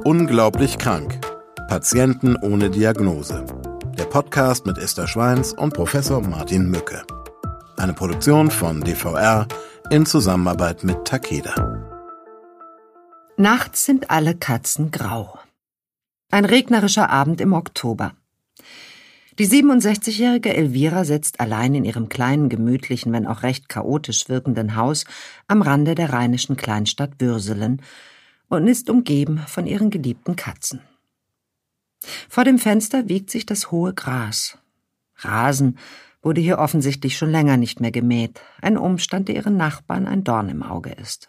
Unglaublich krank. Patienten ohne Diagnose. Der Podcast mit Esther Schweins und Professor Martin Mücke. Eine Produktion von DVR in Zusammenarbeit mit Takeda. Nachts sind alle Katzen grau. Ein regnerischer Abend im Oktober. Die 67-jährige Elvira sitzt allein in ihrem kleinen, gemütlichen, wenn auch recht chaotisch wirkenden Haus am Rande der rheinischen Kleinstadt Würselen und ist umgeben von ihren geliebten Katzen. Vor dem Fenster wiegt sich das hohe Gras. Rasen wurde hier offensichtlich schon länger nicht mehr gemäht, ein Umstand, der ihren Nachbarn ein Dorn im Auge ist.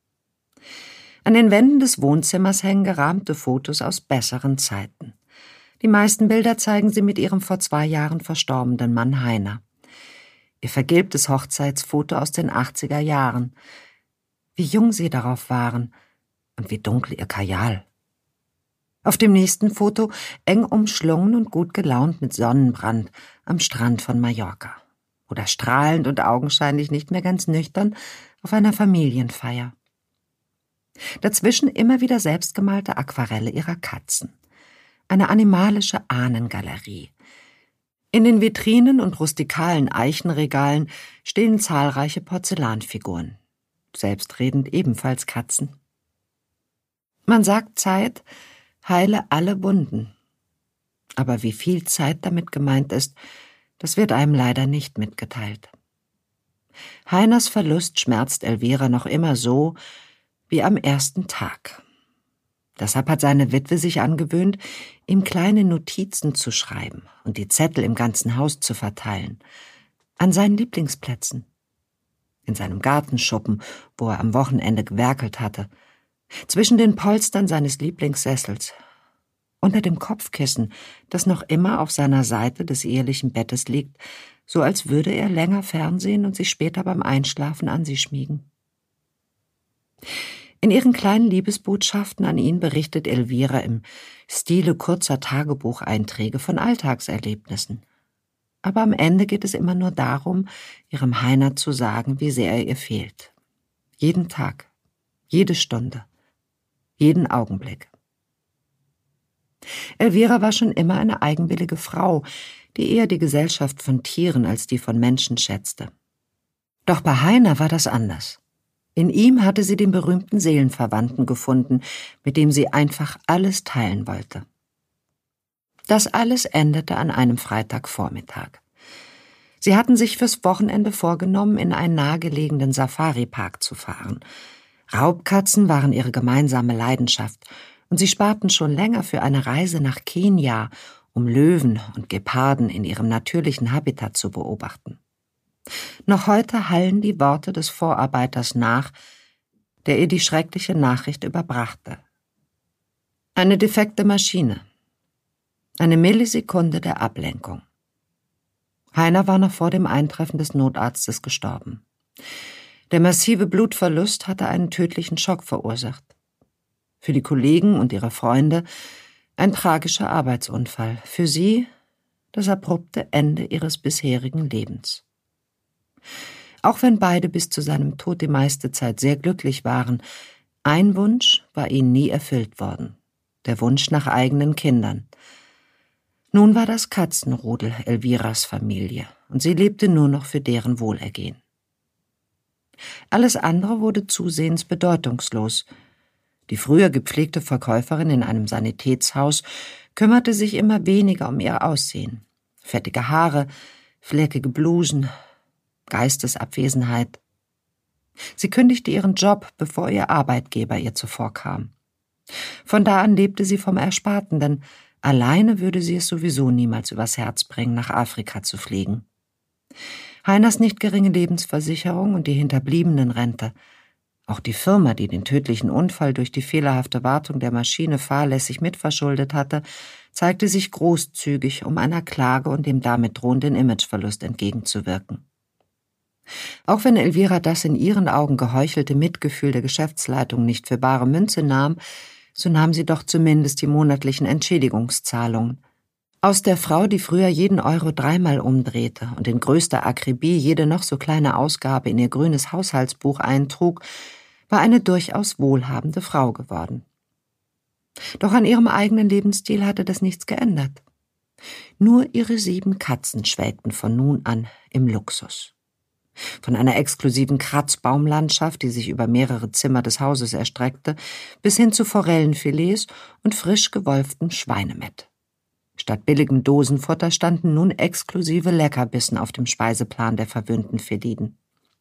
An den Wänden des Wohnzimmers hängen gerahmte Fotos aus besseren Zeiten. Die meisten Bilder zeigen sie mit ihrem vor 2 Jahren verstorbenen Mann Heiner. Ihr vergilbtes Hochzeitsfoto aus den 80er Jahren. Wie jung sie darauf waren und wie dunkel ihr Kajal. Auf dem nächsten Foto eng umschlungen und gut gelaunt mit Sonnenbrand am Strand von Mallorca. Oder strahlend und augenscheinlich nicht mehr ganz nüchtern auf einer Familienfeier. Dazwischen immer wieder selbstgemalte Aquarelle ihrer Katzen. Eine animalische Ahnengalerie. In den Vitrinen und rustikalen Eichenregalen stehen zahlreiche Porzellanfiguren. Selbstredend ebenfalls Katzen. Man sagt, Zeit heile alle Wunden. Aber wie viel Zeit damit gemeint ist, das wird einem leider nicht mitgeteilt. Heiners Verlust schmerzt Elvira noch immer so wie am ersten Tag. Deshalb hat seine Witwe sich angewöhnt, ihm kleine Notizen zu schreiben und die Zettel im ganzen Haus zu verteilen. An seinen Lieblingsplätzen. In seinem Gartenschuppen, wo er am Wochenende gewerkelt hatte. Zwischen den Polstern seines Lieblingssessels. Unter dem Kopfkissen, das noch immer auf seiner Seite des ehelichen Bettes liegt, so als würde er länger fernsehen und sich später beim Einschlafen an sie schmiegen. In ihren kleinen Liebesbotschaften an ihn berichtet Elvira im Stile kurzer Tagebucheinträge von Alltagserlebnissen. Aber am Ende geht es immer nur darum, ihrem Heiner zu sagen, wie sehr er ihr fehlt. Jeden Tag, jede Stunde, jeden Augenblick. Elvira war schon immer eine eigenwillige Frau, die eher die Gesellschaft von Tieren als die von Menschen schätzte. Doch bei Heiner war das anders. In ihm hatte sie den berühmten Seelenverwandten gefunden, mit dem sie einfach alles teilen wollte. Das alles endete an einem Freitagvormittag. Sie hatten sich fürs Wochenende vorgenommen, in einen nahegelegenen Safari-Park zu fahren. Raubkatzen waren ihre gemeinsame Leidenschaft, und sie sparten schon länger für eine Reise nach Kenia, um Löwen und Geparden in ihrem natürlichen Habitat zu beobachten. Noch heute hallen die Worte des Vorarbeiters nach, der ihr die schreckliche Nachricht überbrachte. Eine defekte Maschine. Eine Millisekunde der Ablenkung. Heiner war noch vor dem Eintreffen des Notarztes gestorben. Der massive Blutverlust hatte einen tödlichen Schock verursacht. Für die Kollegen und ihre Freunde ein tragischer Arbeitsunfall. Für sie das abrupte Ende ihres bisherigen Lebens. Auch wenn beide bis zu seinem Tod die meiste Zeit sehr glücklich waren, ein Wunsch war ihnen nie erfüllt worden. Der Wunsch nach eigenen Kindern. Nun war das Katzenrudel Elviras Familie und sie lebte nur noch für deren Wohlergehen. Alles andere wurde zusehends bedeutungslos. Die früher gepflegte Verkäuferin in einem Sanitätshaus kümmerte sich immer weniger um ihr Aussehen. Fettige Haare, fleckige Blusen, Geistesabwesenheit. Sie kündigte ihren Job, bevor ihr Arbeitgeber ihr zuvorkam. Von da an lebte sie vom Ersparten, denn alleine würde sie es sowieso niemals übers Herz bringen, nach Afrika zu fliegen. Heiners nicht geringe Lebensversicherung und die hinterbliebenen Rente, auch die Firma, die den tödlichen Unfall durch die fehlerhafte Wartung der Maschine fahrlässig mitverschuldet hatte, zeigte sich großzügig, um einer Klage und dem damit drohenden Imageverlust entgegenzuwirken. Auch wenn Elvira das in ihren Augen geheuchelte Mitgefühl der Geschäftsleitung nicht für bare Münze nahm, so nahm sie doch zumindest die monatlichen Entschädigungszahlungen. Aus der Frau, die früher jeden Euro 3-mal umdrehte und in größter Akribie jede noch so kleine Ausgabe in ihr grünes Haushaltsbuch eintrug, war eine durchaus wohlhabende Frau geworden. Doch an ihrem eigenen Lebensstil hatte das nichts geändert. Nur ihre 7 Katzen schwelgten von nun an im Luxus. Von einer exklusiven Kratzbaumlandschaft, die sich über mehrere Zimmer des Hauses erstreckte, bis hin zu Forellenfilets und frisch gewolftem Schweinemett. Statt billigem Dosenfutter standen nun exklusive Leckerbissen auf dem Speiseplan der verwöhnten Feliden.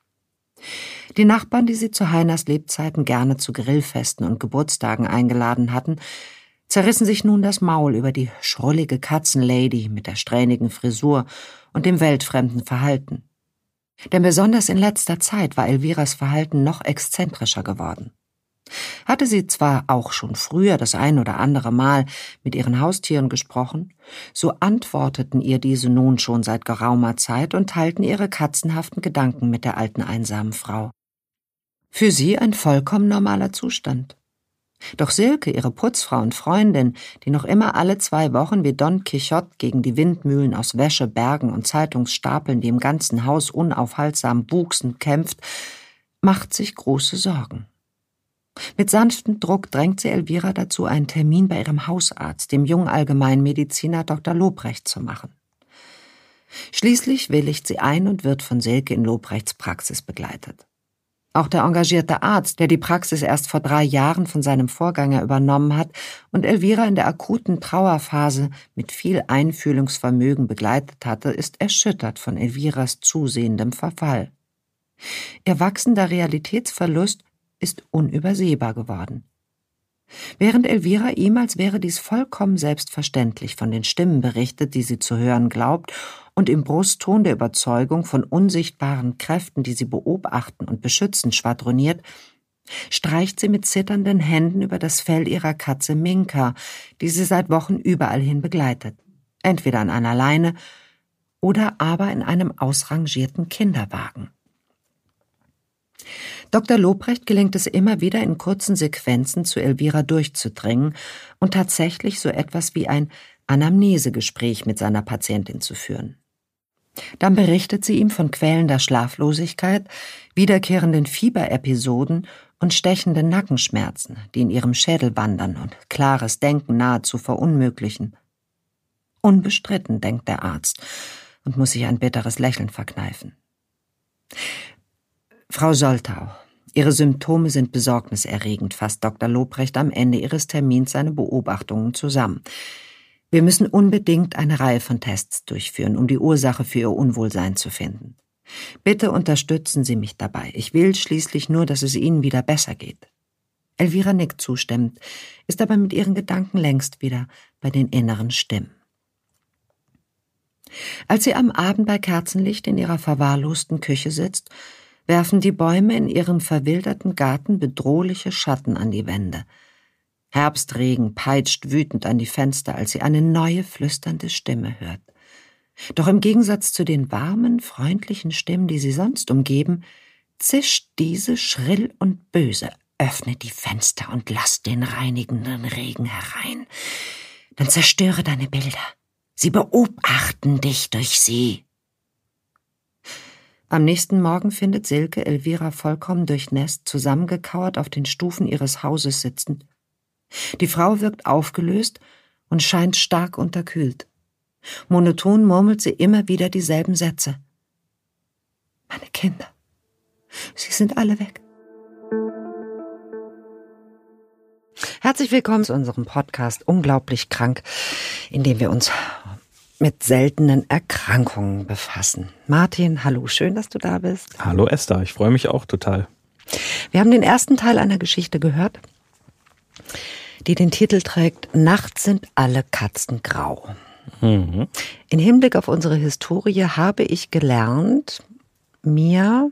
Die Nachbarn, die sie zu Heiners Lebzeiten gerne zu Grillfesten und Geburtstagen eingeladen hatten, zerrissen sich nun das Maul über die schrullige Katzenlady mit der strähnigen Frisur und dem weltfremden Verhalten. Denn besonders in letzter Zeit war Elviras Verhalten noch exzentrischer geworden. Hatte sie zwar auch schon früher das ein oder andere Mal mit ihren Haustieren gesprochen, so antworteten ihr diese nun schon seit geraumer Zeit und teilten ihre katzenhaften Gedanken mit der alten einsamen Frau. Für sie ein vollkommen normaler Zustand. Doch Silke, ihre Putzfrau und Freundin, die noch immer alle 2 Wochen wie Don Quixote gegen die Windmühlen aus Wäsche, Bergen und Zeitungsstapeln, die im ganzen Haus unaufhaltsam wuchsen, kämpft, macht sich große Sorgen. Mit sanftem Druck drängt sie Elvira dazu, einen Termin bei ihrem Hausarzt, dem jungen Allgemeinmediziner Dr. Lobrecht, zu machen. Schließlich willigt sie ein und wird von Silke in Lobrechts Praxis begleitet. Auch der engagierte Arzt, der die Praxis erst vor 3 Jahren von seinem Vorgänger übernommen hat und Elvira in der akuten Trauerphase mit viel Einfühlungsvermögen begleitet hatte, ist erschüttert von Elviras zusehendem Verfall. Ihr wachsender Realitätsverlust ist unübersehbar geworden. Während Elvira ihm, als wäre dies vollkommen selbstverständlich, von den Stimmen berichtet, die sie zu hören glaubt, und im Brustton der Überzeugung von unsichtbaren Kräften, die sie beobachten und beschützen, schwadroniert, streicht sie mit zitternden Händen über das Fell ihrer Katze Minka, die sie seit Wochen überall hin begleitet, entweder an einer Leine oder aber in einem ausrangierten Kinderwagen. Dr. Lobrecht gelingt es immer wieder, in kurzen Sequenzen zu Elvira durchzudringen und tatsächlich so etwas wie ein Anamnesegespräch mit seiner Patientin zu führen. Dann berichtet sie ihm von quälender Schlaflosigkeit, wiederkehrenden Fieberepisoden und stechenden Nackenschmerzen, die in ihrem Schädel wandern und klares Denken nahezu verunmöglichen. Unbestritten, denkt der Arzt und muss sich ein bitteres Lächeln verkneifen. Frau Soltau, Ihre Symptome sind besorgniserregend, fasst Dr. Lobrecht am Ende ihres Termins seine Beobachtungen zusammen. Wir müssen unbedingt eine Reihe von Tests durchführen, um die Ursache für Ihr Unwohlsein zu finden. Bitte unterstützen Sie mich dabei. Ich will schließlich nur, dass es Ihnen wieder besser geht. Elvira nickt zustimmend, ist aber mit ihren Gedanken längst wieder bei den inneren Stimmen. Als sie am Abend bei Kerzenlicht in ihrer verwahrlosten Küche sitzt, werfen die Bäume in ihrem verwilderten Garten bedrohliche Schatten an die Wände. Herbstregen peitscht wütend an die Fenster, als sie eine neue flüsternde Stimme hört. Doch im Gegensatz zu den warmen, freundlichen Stimmen, die sie sonst umgeben, zischt diese schrill und böse. Öffne die Fenster und lass den reinigenden Regen herein. Dann zerstöre deine Bilder. Sie beobachten dich durch sie. Am nächsten Morgen findet Silke Elvira vollkommen durchnässt, zusammengekauert auf den Stufen ihres Hauses sitzend. Die Frau wirkt aufgelöst und scheint stark unterkühlt. Monoton murmelt sie immer wieder dieselben Sätze. Meine Kinder, sie sind alle weg. Herzlich willkommen zu unserem Podcast Unglaublich krank, in dem wir uns mit seltenen Erkrankungen befassen. Martin, hallo, schön, dass du da bist. Hallo Esther, ich freue mich auch total. Wir haben den ersten Teil einer Geschichte gehört, die den Titel trägt Nachts sind alle Katzen grau. Mhm. In Hinblick auf unsere Historie habe ich gelernt, mir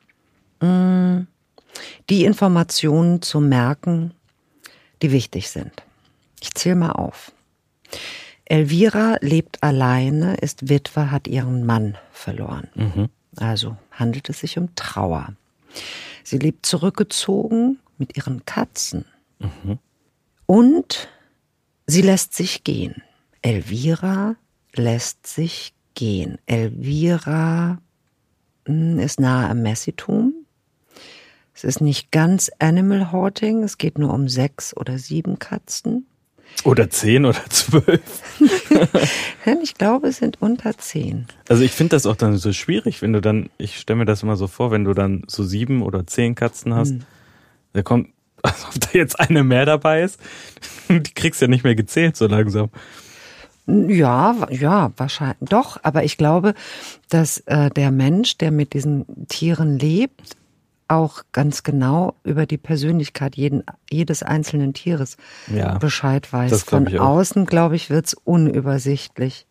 die Informationen zu merken, die wichtig sind. Ich zähle mal auf. Elvira lebt alleine, ist Witwe, hat ihren Mann verloren. Mhm. Also handelt es sich um Trauer. Sie lebt zurückgezogen mit ihren Katzen. Mhm. Und sie lässt sich gehen. Elvira lässt sich gehen. Elvira ist nahe am Messitum. Es ist nicht ganz Animal Hoarding, es geht nur um 6 oder 7 Katzen. Oder 10 oder 12. Ich glaube, es sind unter 10. Also ich finde das auch dann so schwierig, wenn du dann, ich stelle mir das immer so vor, wenn du dann so 7 oder 10 Katzen hast, da kommt, als ob da jetzt eine mehr dabei ist, die kriegst du ja nicht mehr gezählt so langsam. Ja, wahrscheinlich. Doch, aber ich glaube, dass der Mensch, der mit diesen Tieren lebt, auch ganz genau über die Persönlichkeit jedes einzelnen Tieres Bescheid weiß. Das Von ich auch. Außen, glaube ich, wird's unübersichtlich.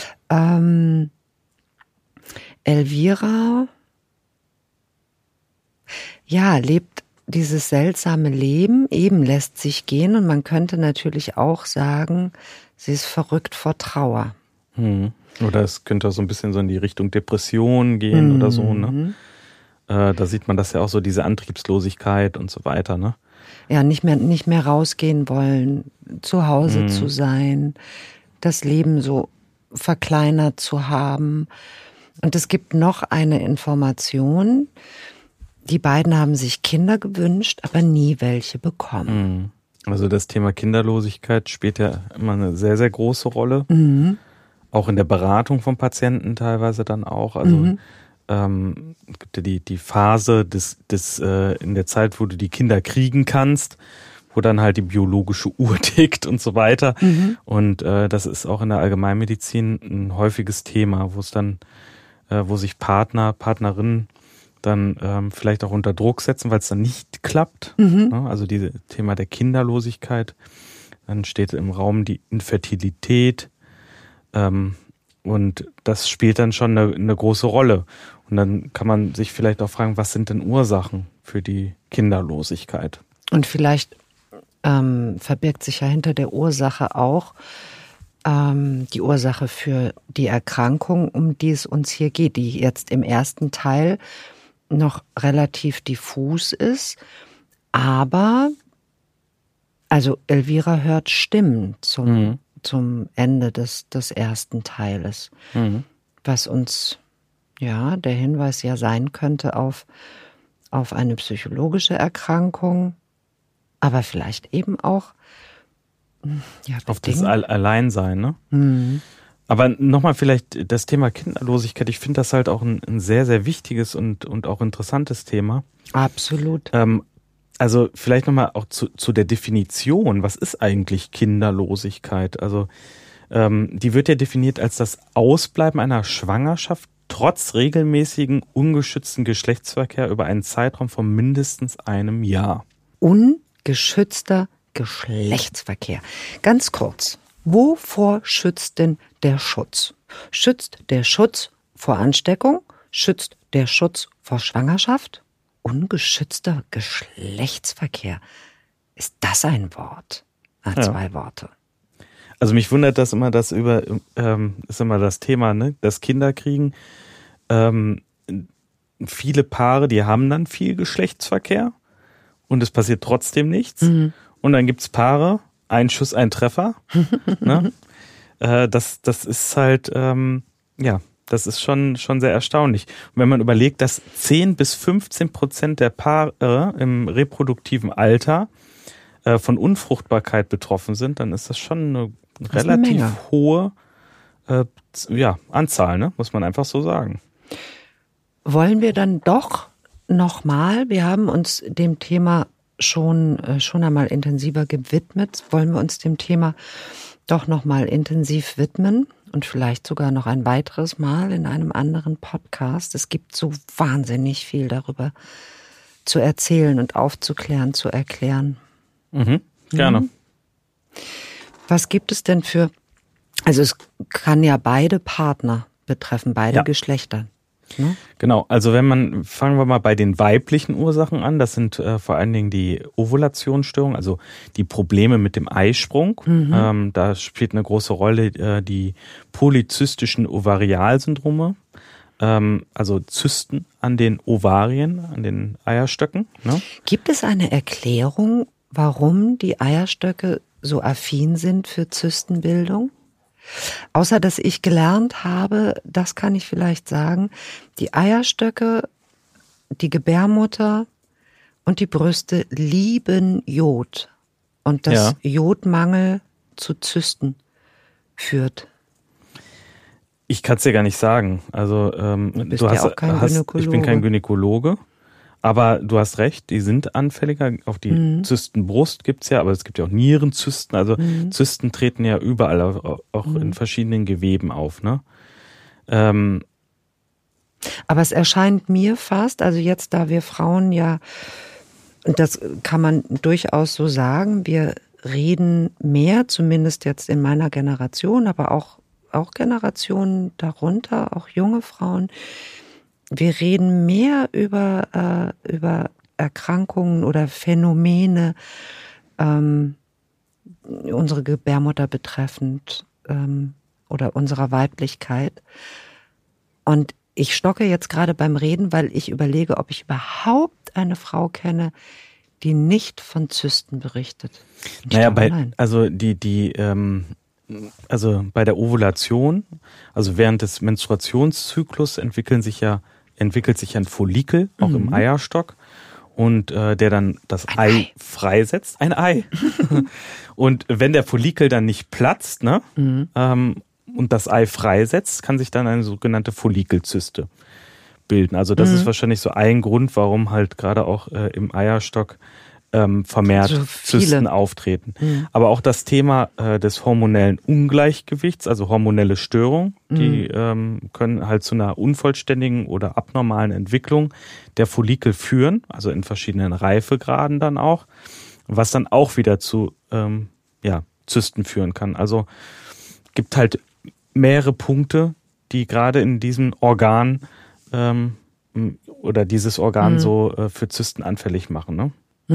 Elvira, lebt dieses seltsame Leben, eben lässt sich gehen, und man könnte natürlich auch sagen, sie ist verrückt vor Trauer. Oder es könnte auch so ein bisschen so in die Richtung Depression gehen oder so, ne? Da sieht man das ja auch so, diese Antriebslosigkeit und so weiter, ne? Ja, nicht mehr rausgehen wollen, zu Hause zu sein, das Leben so verkleinert zu haben. Und es gibt noch eine Information. Die beiden haben sich Kinder gewünscht, aber nie welche bekommen. Also das Thema Kinderlosigkeit spielt ja immer eine sehr, sehr große Rolle. Auch in der Beratung von Patienten teilweise dann auch. Also es gibt ja die Phase in der Zeit, wo du die Kinder kriegen kannst, wo dann halt die biologische Uhr tickt und so weiter. Und das ist auch in der Allgemeinmedizin ein häufiges Thema, wo es dann, wo sich Partnerinnen dann vielleicht auch unter Druck setzen, weil es dann nicht klappt. Also dieses Thema der Kinderlosigkeit. Dann steht im Raum die Infertilität. Und das spielt dann schon eine große Rolle. Und dann kann man sich vielleicht auch fragen, was sind denn Ursachen für die Kinderlosigkeit? Und vielleicht verbirgt sich ja hinter der Ursache auch die Ursache für die Erkrankung, um die es uns hier geht, die jetzt im ersten Teil noch relativ diffus ist. Aber, also Elvira hört Stimmen zum Ende des ersten Teiles, was uns der Hinweis ja sein könnte auf eine psychologische Erkrankung, aber vielleicht eben auch auf das Alleinsein, ne? Aber nochmal vielleicht das Thema Kinderlosigkeit, ich finde das halt auch ein sehr, sehr wichtiges und auch interessantes Thema. Absolut. Also vielleicht nochmal auch zu der Definition, was ist eigentlich Kinderlosigkeit? Also die wird ja definiert als das Ausbleiben einer Schwangerschaft trotz regelmäßigen, ungeschützten Geschlechtsverkehr über einen Zeitraum von mindestens einem Jahr. Ungeschützter Geschlechtsverkehr. Ganz kurz, wovor schützt denn der Schutz? Schützt der Schutz vor Ansteckung? Schützt der Schutz vor Schwangerschaft? Ungeschützter Geschlechtsverkehr. Ist das ein Wort? Zwei Worte. Also mich wundert das immer, ist immer das Thema, ne? Das Kinderkriegen. Viele Paare, die haben dann viel Geschlechtsverkehr und es passiert trotzdem nichts. Und dann gibt's Paare, ein Schuss, ein Treffer. Ne? Das ist halt, das ist schon sehr erstaunlich. Und wenn man überlegt, dass 10-15% der Paare im reproduktiven Alter von Unfruchtbarkeit betroffen sind, dann ist das schon eine relativ hohe Anzahl, ne? Muss man einfach so sagen. Wollen wir dann doch nochmal, wir haben uns dem Thema schon einmal intensiver gewidmet, wollen wir uns dem Thema doch nochmal intensiv widmen und vielleicht sogar noch ein weiteres Mal in einem anderen Podcast. Es gibt so wahnsinnig viel darüber zu erzählen und aufzuklären, zu erklären. Gerne. Was gibt es denn also es kann ja beide Partner betreffen, beide Geschlechter. Ne? Genau, also fangen wir mal bei den weiblichen Ursachen an. Das sind vor allen Dingen die Ovulationsstörungen, also die Probleme mit dem Eisprung. Da spielt eine große Rolle die polyzystischen Ovarialsyndrome, also Zysten an den Ovarien, an den Eierstöcken. Ne? Gibt es eine Erklärung, warum die Eierstöcke so affin sind für Zystenbildung? Außer dass ich gelernt habe, das kann ich vielleicht sagen, die Eierstöcke, die Gebärmutter und die Brüste lieben Jod. Und dass Jodmangel zu Zysten führt? Ich kann es dir gar nicht sagen. Also bist ja auch kein Gynäkologe. Ich bin kein Gynäkologe, aber du hast recht, die sind anfälliger. Auf die Zystenbrust gibt's ja, aber es gibt ja auch Nierenzysten. Also Zysten treten ja überall, auch in verschiedenen Geweben auf. Ne? Aber es erscheint mir fast, also jetzt, da wir Frauen ja, und das kann man durchaus so sagen, wir reden mehr, zumindest jetzt in meiner Generation, aber auch Generationen darunter, auch junge Frauen. Wir reden mehr über Erkrankungen oder Phänomene unsere Gebärmutter betreffend oder unserer Weiblichkeit. Und ich stocke jetzt gerade beim Reden, weil ich überlege, ob ich überhaupt eine Frau kenne, die nicht von Zysten berichtet. Naja, also bei der Ovulation, also während des Menstruationszyklus entwickelt sich ja ein Follikel, auch im Eierstock, und der dann das Ei freisetzt. Ein Ei. Und wenn der Follikel dann nicht platzt, ne, und das Ei freisetzt, kann sich dann eine sogenannte Follikelzyste bilden. Also das ist wahrscheinlich so ein Grund, warum halt gerade auch im Eierstock vermehrt so Zysten auftreten. Aber auch das Thema des hormonellen Ungleichgewichts, also hormonelle Störungen, die können halt zu einer unvollständigen oder abnormalen Entwicklung der Follikel führen, also in verschiedenen Reifegraden dann auch, was dann auch wieder zu Zysten führen kann. Also gibt halt mehrere Punkte, die gerade in diesem Organ oder dieses Organ so für Zysten anfällig machen, ne?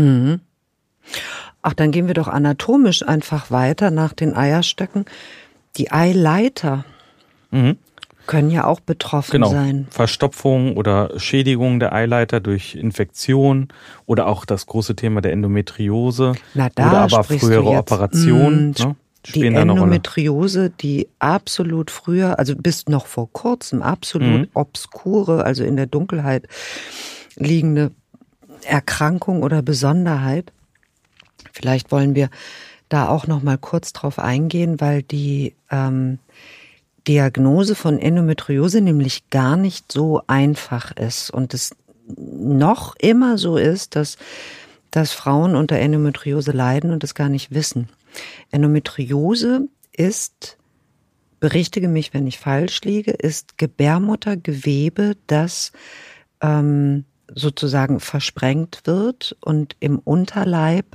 Ach, dann gehen wir doch anatomisch einfach weiter nach den Eierstöcken. Die Eileiter können ja auch betroffen sein. Verstopfung oder Schädigung der Eileiter durch Infektion oder auch das große Thema der Endometriose oder aber frühere Operationen. Ne? Die Endometriose, die absolut früher, also bis noch vor kurzem absolut obskure, also in der Dunkelheit liegende Erkrankung oder Besonderheit. Vielleicht wollen wir da auch noch mal kurz drauf eingehen, weil die Diagnose von Endometriose nämlich gar nicht so einfach ist und es noch immer so ist, dass Frauen unter Endometriose leiden und es gar nicht wissen. Endometriose ist, berichtige mich, wenn ich falsch liege, ist Gebärmuttergewebe, das sozusagen versprengt wird und im Unterleib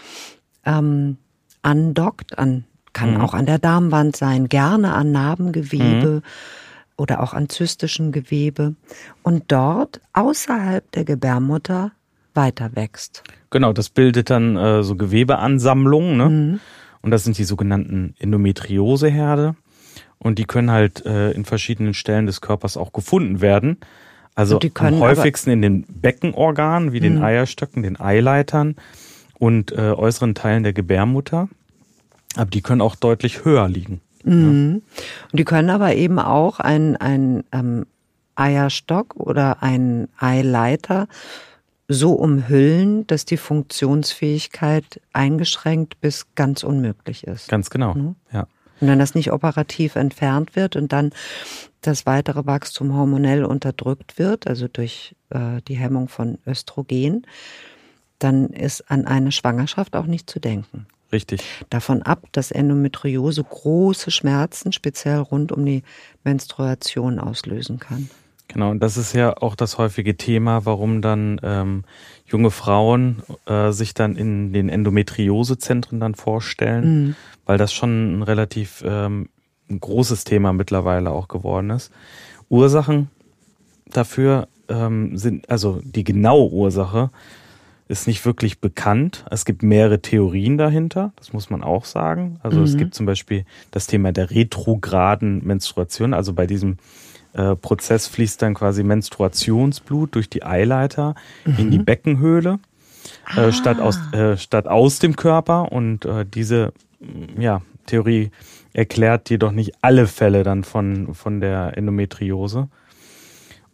andockt, kann auch an der Darmwand sein, gerne an Narbengewebe oder auch an zystischen Gewebe und dort außerhalb der Gebärmutter weiter wächst. Genau, das bildet dann so Gewebeansammlungen, ne? Und das sind die sogenannten Endometrioseherde und die können halt in verschiedenen Stellen des Körpers auch gefunden werden. Also am häufigsten in den Beckenorganen, wie den Eierstöcken, den Eileitern und äußeren Teilen der Gebärmutter. Aber die können auch deutlich höher liegen. Ja. Und die können aber eben auch ein Eierstock oder ein Eileiter so umhüllen, dass die Funktionsfähigkeit eingeschränkt bis ganz unmöglich ist. Ganz genau, ja. Und wenn das nicht operativ entfernt wird und dann das weitere Wachstum hormonell unterdrückt wird, also durch die Hemmung von Östrogen, dann ist an eine Schwangerschaft auch nicht zu denken. Richtig. Davon ab, dass Endometriose große Schmerzen, speziell rund um die Menstruation, auslösen kann. Genau, und das ist ja auch das häufige Thema, warum dann junge Frauen sich dann in den Endometriosezentren dann vorstellen, weil das schon ein relativ ein großes Thema mittlerweile auch geworden ist. Ursachen dafür sind, also die genaue Ursache ist nicht wirklich bekannt. Es gibt mehrere Theorien dahinter, das muss man auch sagen. Also es gibt zum Beispiel das Thema der retrograden Menstruation, also bei diesem Prozess fließt dann quasi Menstruationsblut durch die Eileiter in die Beckenhöhle statt aus dem Körper und diese Theorie erklärt jedoch nicht alle Fälle dann von der Endometriose.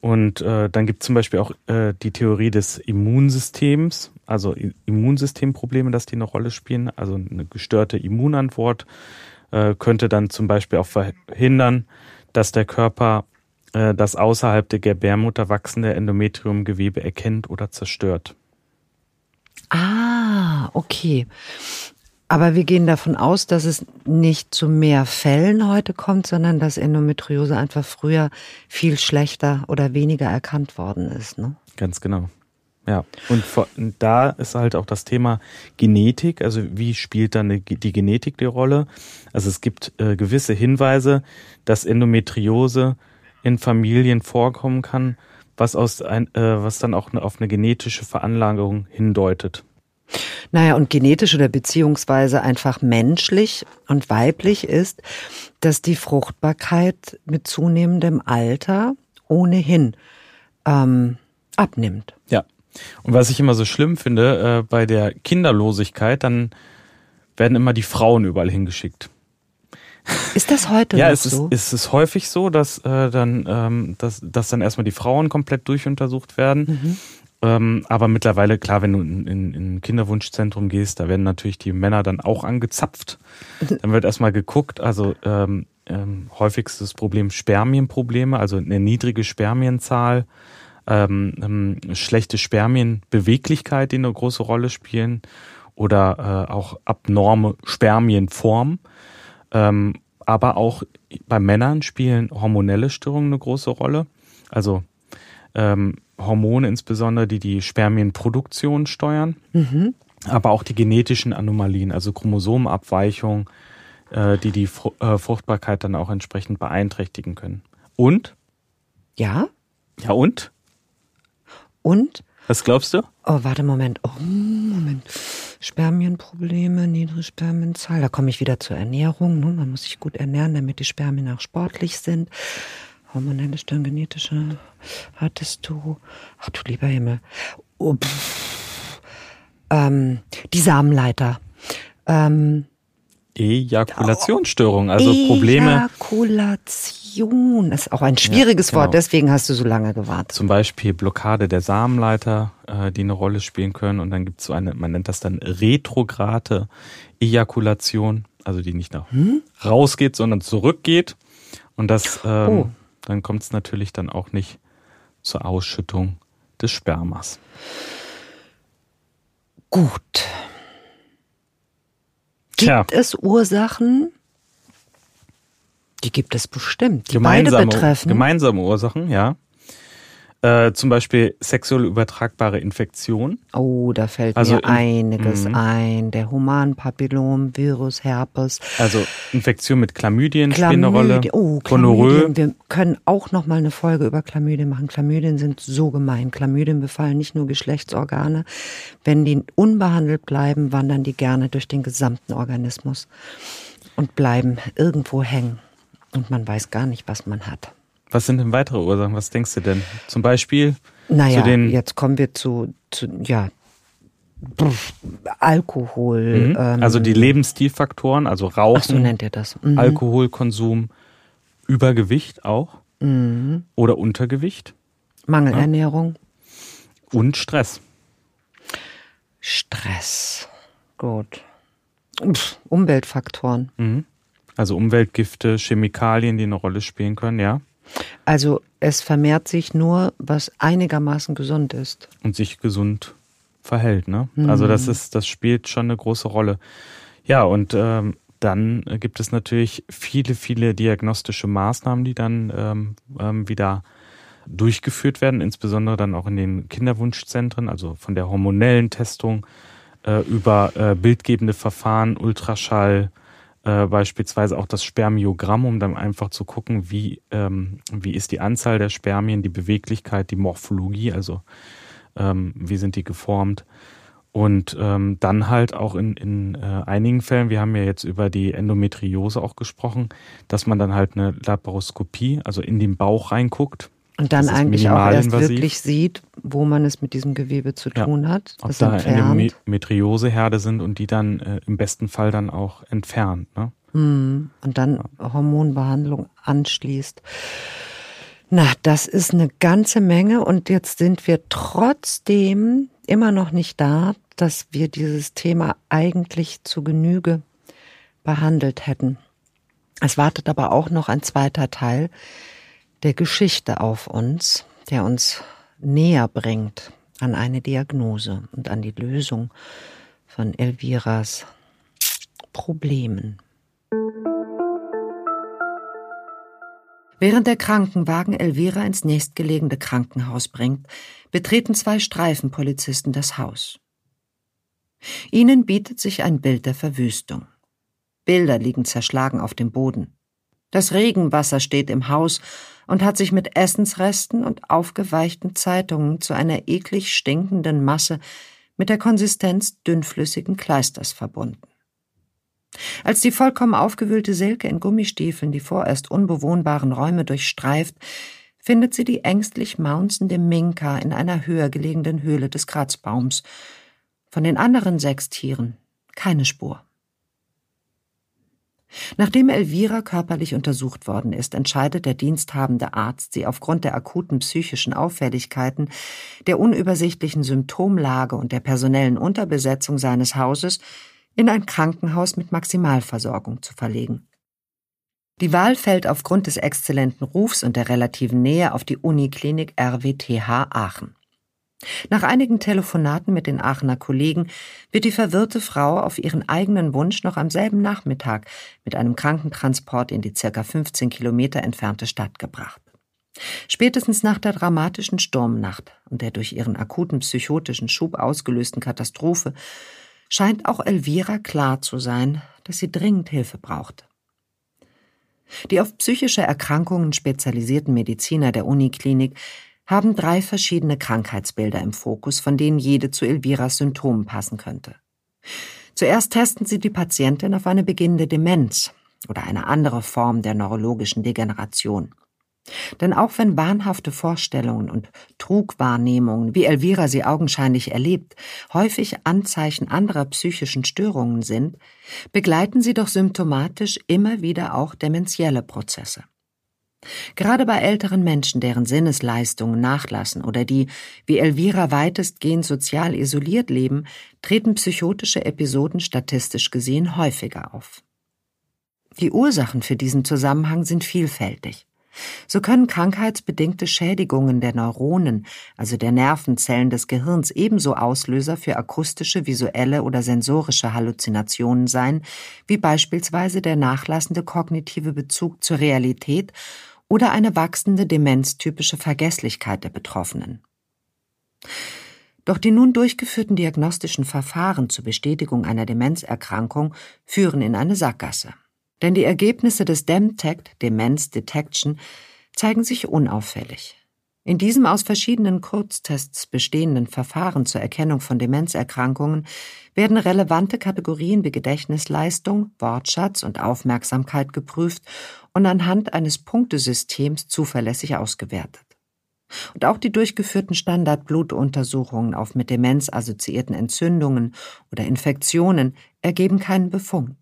Und dann gibt es zum Beispiel auch die Theorie des Immunsystems, also Immunsystemprobleme, dass die eine Rolle spielen. Also eine gestörte Immunantwort könnte dann zum Beispiel auch verhindern, dass der Körper das außerhalb der Gebärmutter wachsende Endometriumgewebe erkennt oder zerstört. Ah, okay. Aber wir gehen davon aus, dass es nicht zu mehr Fällen heute kommt, sondern dass Endometriose einfach früher viel schlechter oder weniger erkannt worden ist, ne? Ganz genau. Ja, und da ist halt auch das Thema Genetik, also wie spielt dann die Genetik die Rolle? Also es gibt gewisse Hinweise, dass Endometriose in Familien vorkommen kann, was dann auch auf eine genetische Veranlagung hindeutet. Naja, und genetisch oder beziehungsweise einfach menschlich und weiblich ist, dass die Fruchtbarkeit mit zunehmendem Alter ohnehin abnimmt. Ja, und was ich immer so schlimm finde, bei der Kinderlosigkeit, dann werden immer die Frauen überall hingeschickt. Ist das heute ja, noch so? Ja, es ist häufig so, dass dann erstmal die Frauen komplett durchuntersucht werden. Aber mittlerweile, klar, wenn du in ein Kinderwunschzentrum gehst, da werden natürlich die Männer dann auch angezapft. Dann wird erstmal geguckt, also häufigstes Problem Spermienprobleme, also eine niedrige Spermienzahl, schlechte Spermienbeweglichkeit, die eine große Rolle spielen, oder auch abnorme Spermienform. Aber auch bei Männern spielen hormonelle Störungen eine große Rolle. Also Hormone insbesondere, die Spermienproduktion steuern, aber auch die genetischen Anomalien, also Chromosomenabweichungen, die Fruchtbarkeit dann auch entsprechend beeinträchtigen können. Und? Ja? Ja, und? Und? Was glaubst du? Oh, warte, Moment. Spermienprobleme, niedrige Spermienzahl. Da komme ich wieder zur Ernährung. Ne? Man muss sich gut ernähren, damit die Spermien auch sportlich sind. Hormonelle Störungen, genetische hattest du. Ach du lieber Himmel. Oh, die Samenleiter. Ejakulationsstörung, also Probleme. Ejakulation, das ist auch ein schwieriges Wort, deswegen hast du so lange gewartet. Zum Beispiel Blockade der Samenleiter, die eine Rolle spielen können. Und dann gibt es so eine, man nennt das dann retrograde Ejakulation, also die nicht nach rausgeht, sondern zurückgeht. Und das, dann kommt es natürlich dann auch nicht zur Ausschüttung des Spermas. Gut. Gibt es Ursachen? Die gibt es bestimmt, die beide betreffen. Gemeinsame Ursachen, ja. Zum Beispiel sexuell übertragbare Infektionen. Oh, da fällt mir einiges ein. Der Humanpapillomvirus, Herpes. Also Infektion mit Chlamydien spielen eine Rolle. Oh, Chlamydien. Wir können auch noch mal eine Folge über Chlamydien machen. Chlamydien sind so gemein. Chlamydien befallen nicht nur Geschlechtsorgane. Wenn die unbehandelt bleiben, wandern die gerne durch den gesamten Organismus und bleiben irgendwo hängen. Und man weiß gar nicht, was man hat. Was sind denn weitere Ursachen? Was denkst du denn? Zum Beispiel jetzt kommen wir zu Alkohol. Also die Lebensstilfaktoren, also Rauchen, so nennt ihr das. Alkoholkonsum, Übergewicht auch oder Untergewicht. Mangelernährung. Und Stress. Stress, gut. Umweltfaktoren. Also Umweltgifte, Chemikalien, die eine Rolle spielen können, ja. Also es vermehrt sich nur, was einigermaßen gesund ist. Und sich gesund verhält, ne? Also das spielt schon eine große Rolle. Ja, und dann gibt es natürlich viele, viele diagnostische Maßnahmen, die dann wieder durchgeführt werden, insbesondere dann auch in den Kinderwunschzentren, also von der hormonellen Testung über bildgebende Verfahren, Ultraschall, beispielsweise auch das Spermiogramm, um dann einfach zu gucken, wie ist die Anzahl der Spermien, die Beweglichkeit, die Morphologie, also wie sind die geformt. Und dann halt auch in einigen Fällen, wir haben ja jetzt über die Endometriose auch gesprochen, dass man dann halt eine Laparoskopie, also in den Bauch reinguckt. Und dann eigentlich auch erst wirklich sieht, wo man es mit diesem Gewebe zu tun hat. Ob da Endometrioseherde sind und die dann im besten Fall dann auch entfernt. Ne? Und dann Hormonbehandlung anschließt. Na, das ist eine ganze Menge und jetzt sind wir trotzdem immer noch nicht da, dass wir dieses Thema eigentlich zu Genüge behandelt hätten. Es wartet aber auch noch ein zweiter Teil der Geschichte auf uns, der uns näher bringt an eine Diagnose und an die Lösung von Elviras Problemen. Während der Krankenwagen Elvira ins nächstgelegene Krankenhaus bringt, betreten 2 Streifenpolizisten das Haus. Ihnen bietet sich ein Bild der Verwüstung. Bilder liegen zerschlagen auf dem Boden. Das Regenwasser steht im Haus und hat sich mit Essensresten und aufgeweichten Zeitungen zu einer eklig stinkenden Masse mit der Konsistenz dünnflüssigen Kleisters verbunden. Als die vollkommen aufgewühlte Silke in Gummistiefeln die vorerst unbewohnbaren Räume durchstreift, findet sie die ängstlich maunzende Minka in einer höher gelegenen Höhle des Kratzbaums. Von den anderen 6 Tieren keine Spur. Nachdem Elvira körperlich untersucht worden ist, entscheidet der diensthabende Arzt, sie aufgrund der akuten psychischen Auffälligkeiten, der unübersichtlichen Symptomlage und der personellen Unterbesetzung seines Hauses in ein Krankenhaus mit Maximalversorgung zu verlegen. Die Wahl fällt aufgrund des exzellenten Rufs und der relativen Nähe auf die Uniklinik RWTH Aachen. Nach einigen Telefonaten mit den Aachener Kollegen wird die verwirrte Frau auf ihren eigenen Wunsch noch am selben Nachmittag mit einem Krankentransport in die ca. 15 Kilometer entfernte Stadt gebracht. Spätestens nach der dramatischen Sturmnacht und der durch ihren akuten psychotischen Schub ausgelösten Katastrophe scheint auch Elvira klar zu sein, dass sie dringend Hilfe braucht. Die auf psychische Erkrankungen spezialisierten Mediziner der Uniklinik haben 3 verschiedene Krankheitsbilder im Fokus, von denen jede zu Elviras Symptomen passen könnte. Zuerst testen sie die Patientin auf eine beginnende Demenz oder eine andere Form der neurologischen Degeneration. Denn auch wenn wahnhafte Vorstellungen und Trugwahrnehmungen, wie Elvira sie augenscheinlich erlebt, häufig Anzeichen anderer psychischen Störungen sind, begleiten sie doch symptomatisch immer wieder auch dementielle Prozesse. Gerade bei älteren Menschen, deren Sinnesleistungen nachlassen oder die, wie Elvira, weitestgehend sozial isoliert leben, treten psychotische Episoden statistisch gesehen häufiger auf. Die Ursachen für diesen Zusammenhang sind vielfältig. So können krankheitsbedingte Schädigungen der Neuronen, also der Nervenzellen des Gehirns, ebenso Auslöser für akustische, visuelle oder sensorische Halluzinationen sein, wie beispielsweise der nachlassende kognitive Bezug zur Realität oder eine wachsende demenztypische Vergesslichkeit der Betroffenen. Doch die nun durchgeführten diagnostischen Verfahren zur Bestätigung einer Demenzerkrankung führen in eine Sackgasse. Denn die Ergebnisse des DEMTECT, Demenz Detection, zeigen sich unauffällig. In diesem aus verschiedenen Kurztests bestehenden Verfahren zur Erkennung von Demenzerkrankungen werden relevante Kategorien wie Gedächtnisleistung, Wortschatz und Aufmerksamkeit geprüft und anhand eines Punktesystems zuverlässig ausgewertet. Und auch die durchgeführten Standardblutuntersuchungen auf mit Demenz assoziierten Entzündungen oder Infektionen ergeben keinen Befund.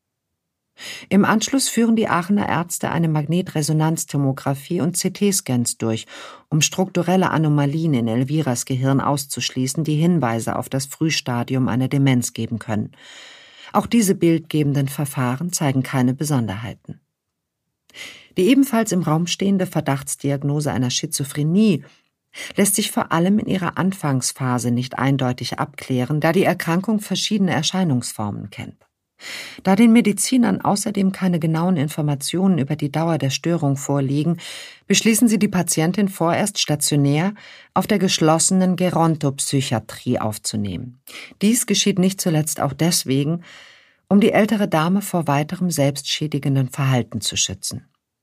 Im Anschluss führen die Aachener Ärzte eine Magnetresonanztomographie und CT-Scans durch, um strukturelle Anomalien in Elviras Gehirn auszuschließen, die Hinweise auf das Frühstadium einer Demenz geben können. Auch diese bildgebenden Verfahren zeigen keine Besonderheiten. Die ebenfalls im Raum stehende Verdachtsdiagnose einer Schizophrenie lässt sich vor allem in ihrer Anfangsphase nicht eindeutig abklären, da die Erkrankung verschiedene Erscheinungsformen kennt. Da den Medizinern außerdem keine genauen Informationen über die Dauer der Störung vorliegen, beschließen sie, die Patientin vorerst stationär auf der geschlossenen Gerontopsychiatrie aufzunehmen. Dies geschieht nicht zuletzt auch deswegen, um die ältere Dame vor weiterem selbstschädigenden Verhalten zu schützen.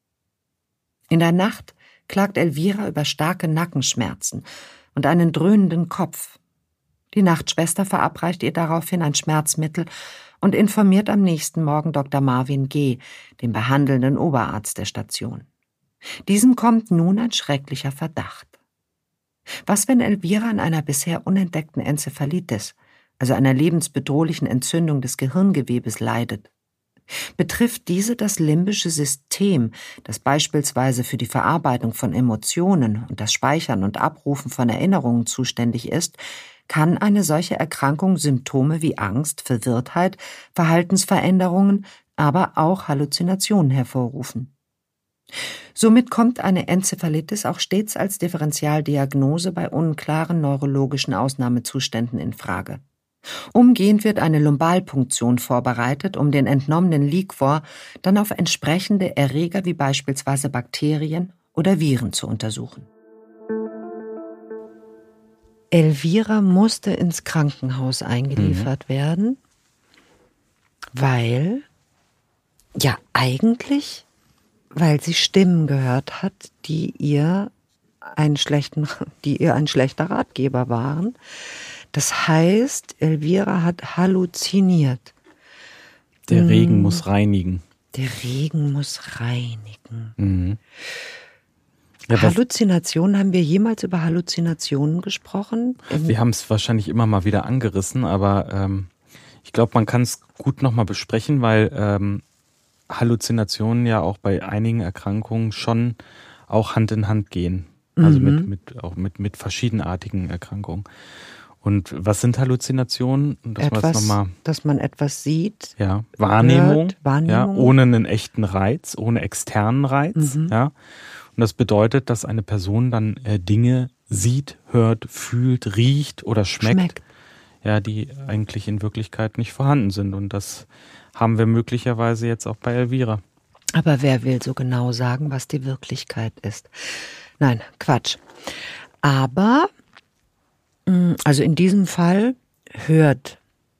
In der Nacht klagt Elvira über starke Nackenschmerzen und einen dröhnenden Kopf. Die Nachtschwester verabreicht ihr daraufhin ein Schmerzmittel und informiert am nächsten Morgen Dr. Marvin G., den behandelnden Oberarzt der Station. Diesem kommt nun ein schrecklicher Verdacht. Was, wenn Elvira an einer bisher unentdeckten Enzephalitis, also einer lebensbedrohlichen Entzündung des Gehirngewebes, leidet? Betrifft diese das limbische System, das beispielsweise für die Verarbeitung von Emotionen und das Speichern und Abrufen von Erinnerungen zuständig ist, kann eine solche Erkrankung Symptome wie Angst, Verwirrtheit, Verhaltensveränderungen, aber auch Halluzinationen hervorrufen. Somit kommt eine Enzephalitis auch stets als Differentialdiagnose bei unklaren neurologischen Ausnahmezuständen in Frage. Umgehend wird eine Lumbalpunktion vorbereitet, um den entnommenen Liquor dann auf entsprechende Erreger wie beispielsweise Bakterien oder Viren zu untersuchen. Elvira musste ins Krankenhaus eingeliefert werden, weil sie Stimmen gehört hat, die ihr ein schlechter Ratgeber waren. Das heißt, Elvira hat halluziniert. Der Regen muss reinigen. Der Regen muss reinigen. Mhm. Ja, Halluzinationen, haben wir jemals über Halluzinationen gesprochen? Wir haben es wahrscheinlich immer mal wieder angerissen, aber ich glaube, man kann es gut nochmal besprechen, weil Halluzinationen ja auch bei einigen Erkrankungen schon auch Hand in Hand gehen. Also mit verschiedenartigen Erkrankungen. Und was sind Halluzinationen? Dass man etwas sieht. Ja, Wahrnehmung. Hört, Wahrnehmung. Ja, ohne einen echten Reiz, ohne externen Reiz. Ja. Und das bedeutet, dass eine Person dann Dinge sieht, hört, fühlt, riecht oder schmeckt. Ja, die eigentlich in Wirklichkeit nicht vorhanden sind. Und das haben wir möglicherweise jetzt auch bei Elvira. Aber wer will so genau sagen, was die Wirklichkeit ist? Nein, Quatsch. Aber also in diesem Fall hört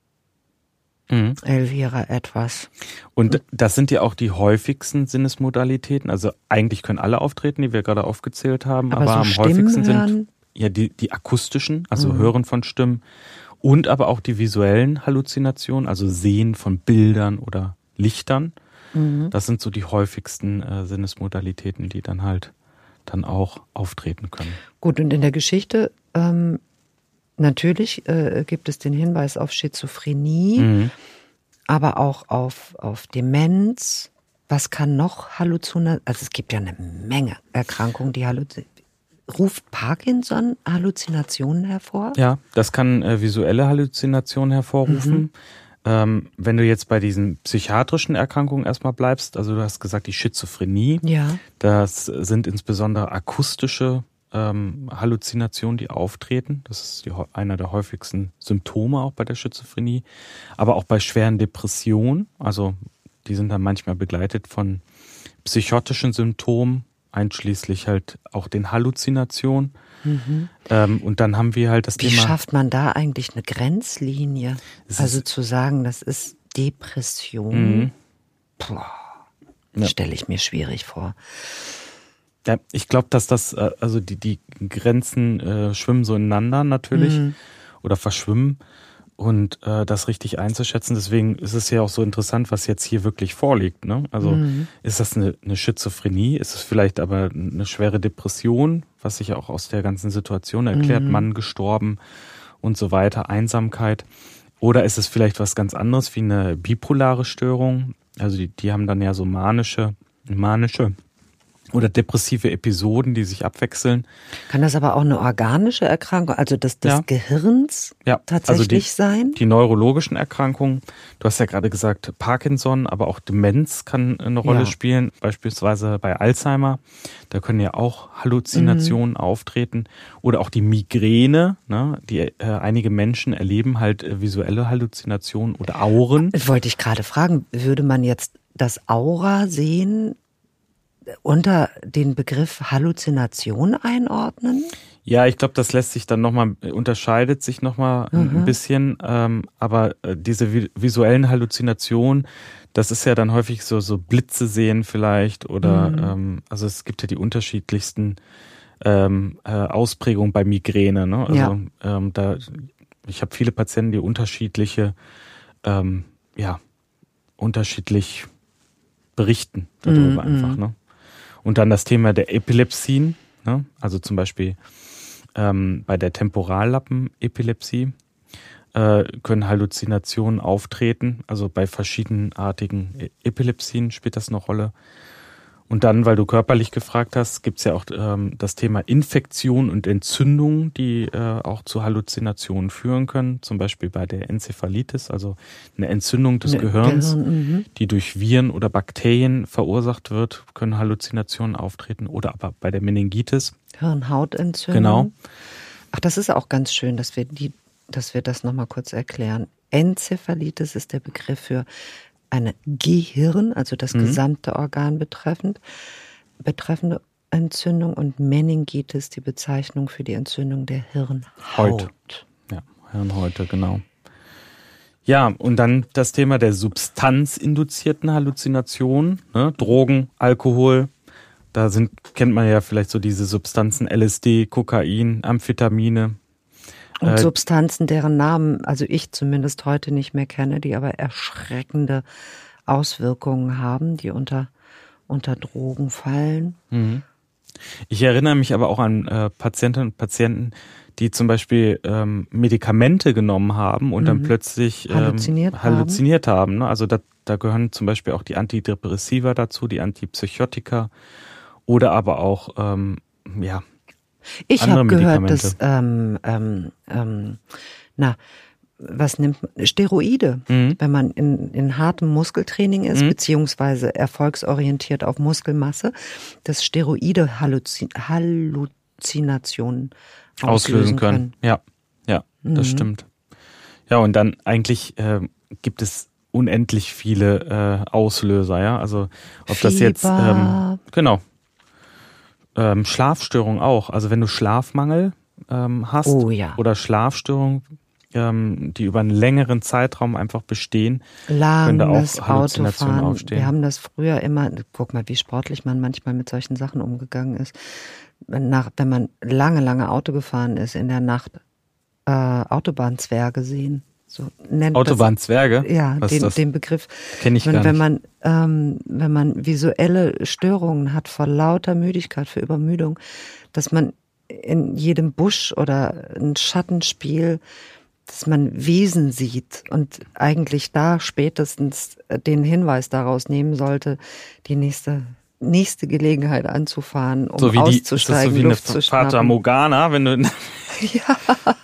Elvira etwas. Und das sind ja auch die häufigsten Sinnesmodalitäten. Also eigentlich können alle auftreten, die wir gerade aufgezählt haben. Aber so am Stimmen häufigsten hören? sind ja die akustischen, also Hören von Stimmen. Und aber auch die visuellen Halluzinationen, also Sehen von Bildern oder Lichtern. Das sind so die häufigsten Sinnesmodalitäten, die dann halt dann auch auftreten können. Gut, und in der Geschichte natürlich gibt es den Hinweis auf Schizophrenie, aber auch auf Demenz. Was kann noch Halluzinationen? Also es gibt ja eine Menge Erkrankungen, die Ruft Parkinson Halluzinationen hervor? Ja, das kann visuelle Halluzinationen hervorrufen. Wenn du jetzt bei diesen psychiatrischen Erkrankungen erstmal bleibst, also du hast gesagt, die Schizophrenie, das sind insbesondere akustische Halluzinationen, die auftreten. Das ist einer der häufigsten Symptome auch bei der Schizophrenie. Aber auch bei schweren Depressionen, also die sind dann manchmal begleitet von psychotischen Symptomen, einschließlich halt auch den Halluzinationen. Und dann haben wir halt das Thema... Wie schafft man da eigentlich eine Grenzlinie? Also zu sagen, das ist Depression, stelle ich mir schwierig vor. Ja, ich glaube, dass das, also die Grenzen schwimmen so ineinander natürlich oder verschwimmen und das richtig einzuschätzen. Deswegen ist es ja auch so interessant, was jetzt hier wirklich vorliegt. Ne? Also ist das eine Schizophrenie? Ist es vielleicht aber eine schwere Depression, was sich auch aus der ganzen Situation erklärt, Mann gestorben und so weiter, Einsamkeit? Oder ist es vielleicht was ganz anderes wie eine bipolare Störung? Also die haben dann ja so manische oder depressive Episoden, die sich abwechseln. Kann das aber auch eine organische Erkrankung, also des Gehirns tatsächlich sein? Die neurologischen Erkrankungen, du hast ja gerade gesagt Parkinson, aber auch Demenz kann eine Rolle spielen, beispielsweise bei Alzheimer. Da können ja auch Halluzinationen auftreten. Oder auch die Migräne, ne? Einige Menschen erleben halt visuelle Halluzinationen oder Auren. Wollte ich gerade fragen, würde man jetzt das Aura sehen unter den Begriff Halluzination einordnen? Ja, ich glaube, das lässt sich dann unterscheidet sich nochmal ein bisschen, aber diese visuellen Halluzinationen, das ist ja dann häufig so Blitze sehen vielleicht oder also es gibt ja die unterschiedlichsten Ausprägungen bei Migräne. Ne? Also ich habe viele Patienten, die unterschiedlich berichten darüber einfach. Ne? Und dann das Thema der Epilepsien, ne? Also zum Beispiel bei der Temporallappenepilepsie können Halluzinationen auftreten. Also bei verschiedenartigen Epilepsien spielt das eine Rolle. Und dann, weil du körperlich gefragt hast, gibt es ja auch das Thema Infektion und Entzündung, die auch zu Halluzinationen führen können. Zum Beispiel bei der Enzephalitis, also eine Entzündung des Gehirns, die durch Viren oder Bakterien verursacht wird, können Halluzinationen auftreten. Oder aber bei der Meningitis. Hirnhautentzündung. Genau. Ach, das ist auch ganz schön, dass wir das nochmal kurz erklären. Enzephalitis ist der Begriff für eine Gehirn, also das gesamte Organ betreffende Entzündung, und Meningitis die Bezeichnung für die Entzündung der Hirnhaut. Ja, Hirnhäute, genau. Ja, und dann das Thema der substanzinduzierten Halluzinationen, ne? Drogen, Alkohol, da kennt man ja vielleicht so diese Substanzen LSD, Kokain, Amphetamine. Und Substanzen, deren Namen, also ich zumindest heute nicht mehr kenne, die aber erschreckende Auswirkungen haben, die unter Drogen fallen. Ich erinnere mich aber auch an Patientinnen und Patienten, die zum Beispiel Medikamente genommen haben und dann plötzlich halluziniert haben. Ne? Also da gehören zum Beispiel auch die Antidepressiva dazu, die Antipsychotika oder aber auch ich habe gehört, dass Steroide, wenn man in hartem Muskeltraining ist, beziehungsweise erfolgsorientiert auf Muskelmasse, dass Steroide Halluzinationen auslösen können. Ja, das stimmt. Ja, und dann eigentlich gibt es unendlich viele Auslöser, ja. Also ob Fieber. Das jetzt Schlafstörung auch. Also wenn du Schlafmangel hast oder Schlafstörungen, die über einen längeren Zeitraum einfach bestehen, können da auch Halluzinationen aufstehen. Wir haben das früher immer, guck mal, wie sportlich man manchmal mit solchen Sachen umgegangen ist. Wenn man lange Auto gefahren ist, in der Nacht Autobahnzwerge sehen. So nennt Autobahnzwerge? Ja, den Begriff. Kenn ich gar nicht. Wenn man visuelle Störungen hat vor lauter Müdigkeit, für Übermüdung, dass man in jedem Busch oder ein Schattenspiel, dass man Wesen sieht und eigentlich da spätestens den Hinweis daraus nehmen sollte, die nächste Gelegenheit anzufahren, um auszusteigen, ist das so wie Luft eine zu schnappen. Fata Morgana, wenn du... Ja.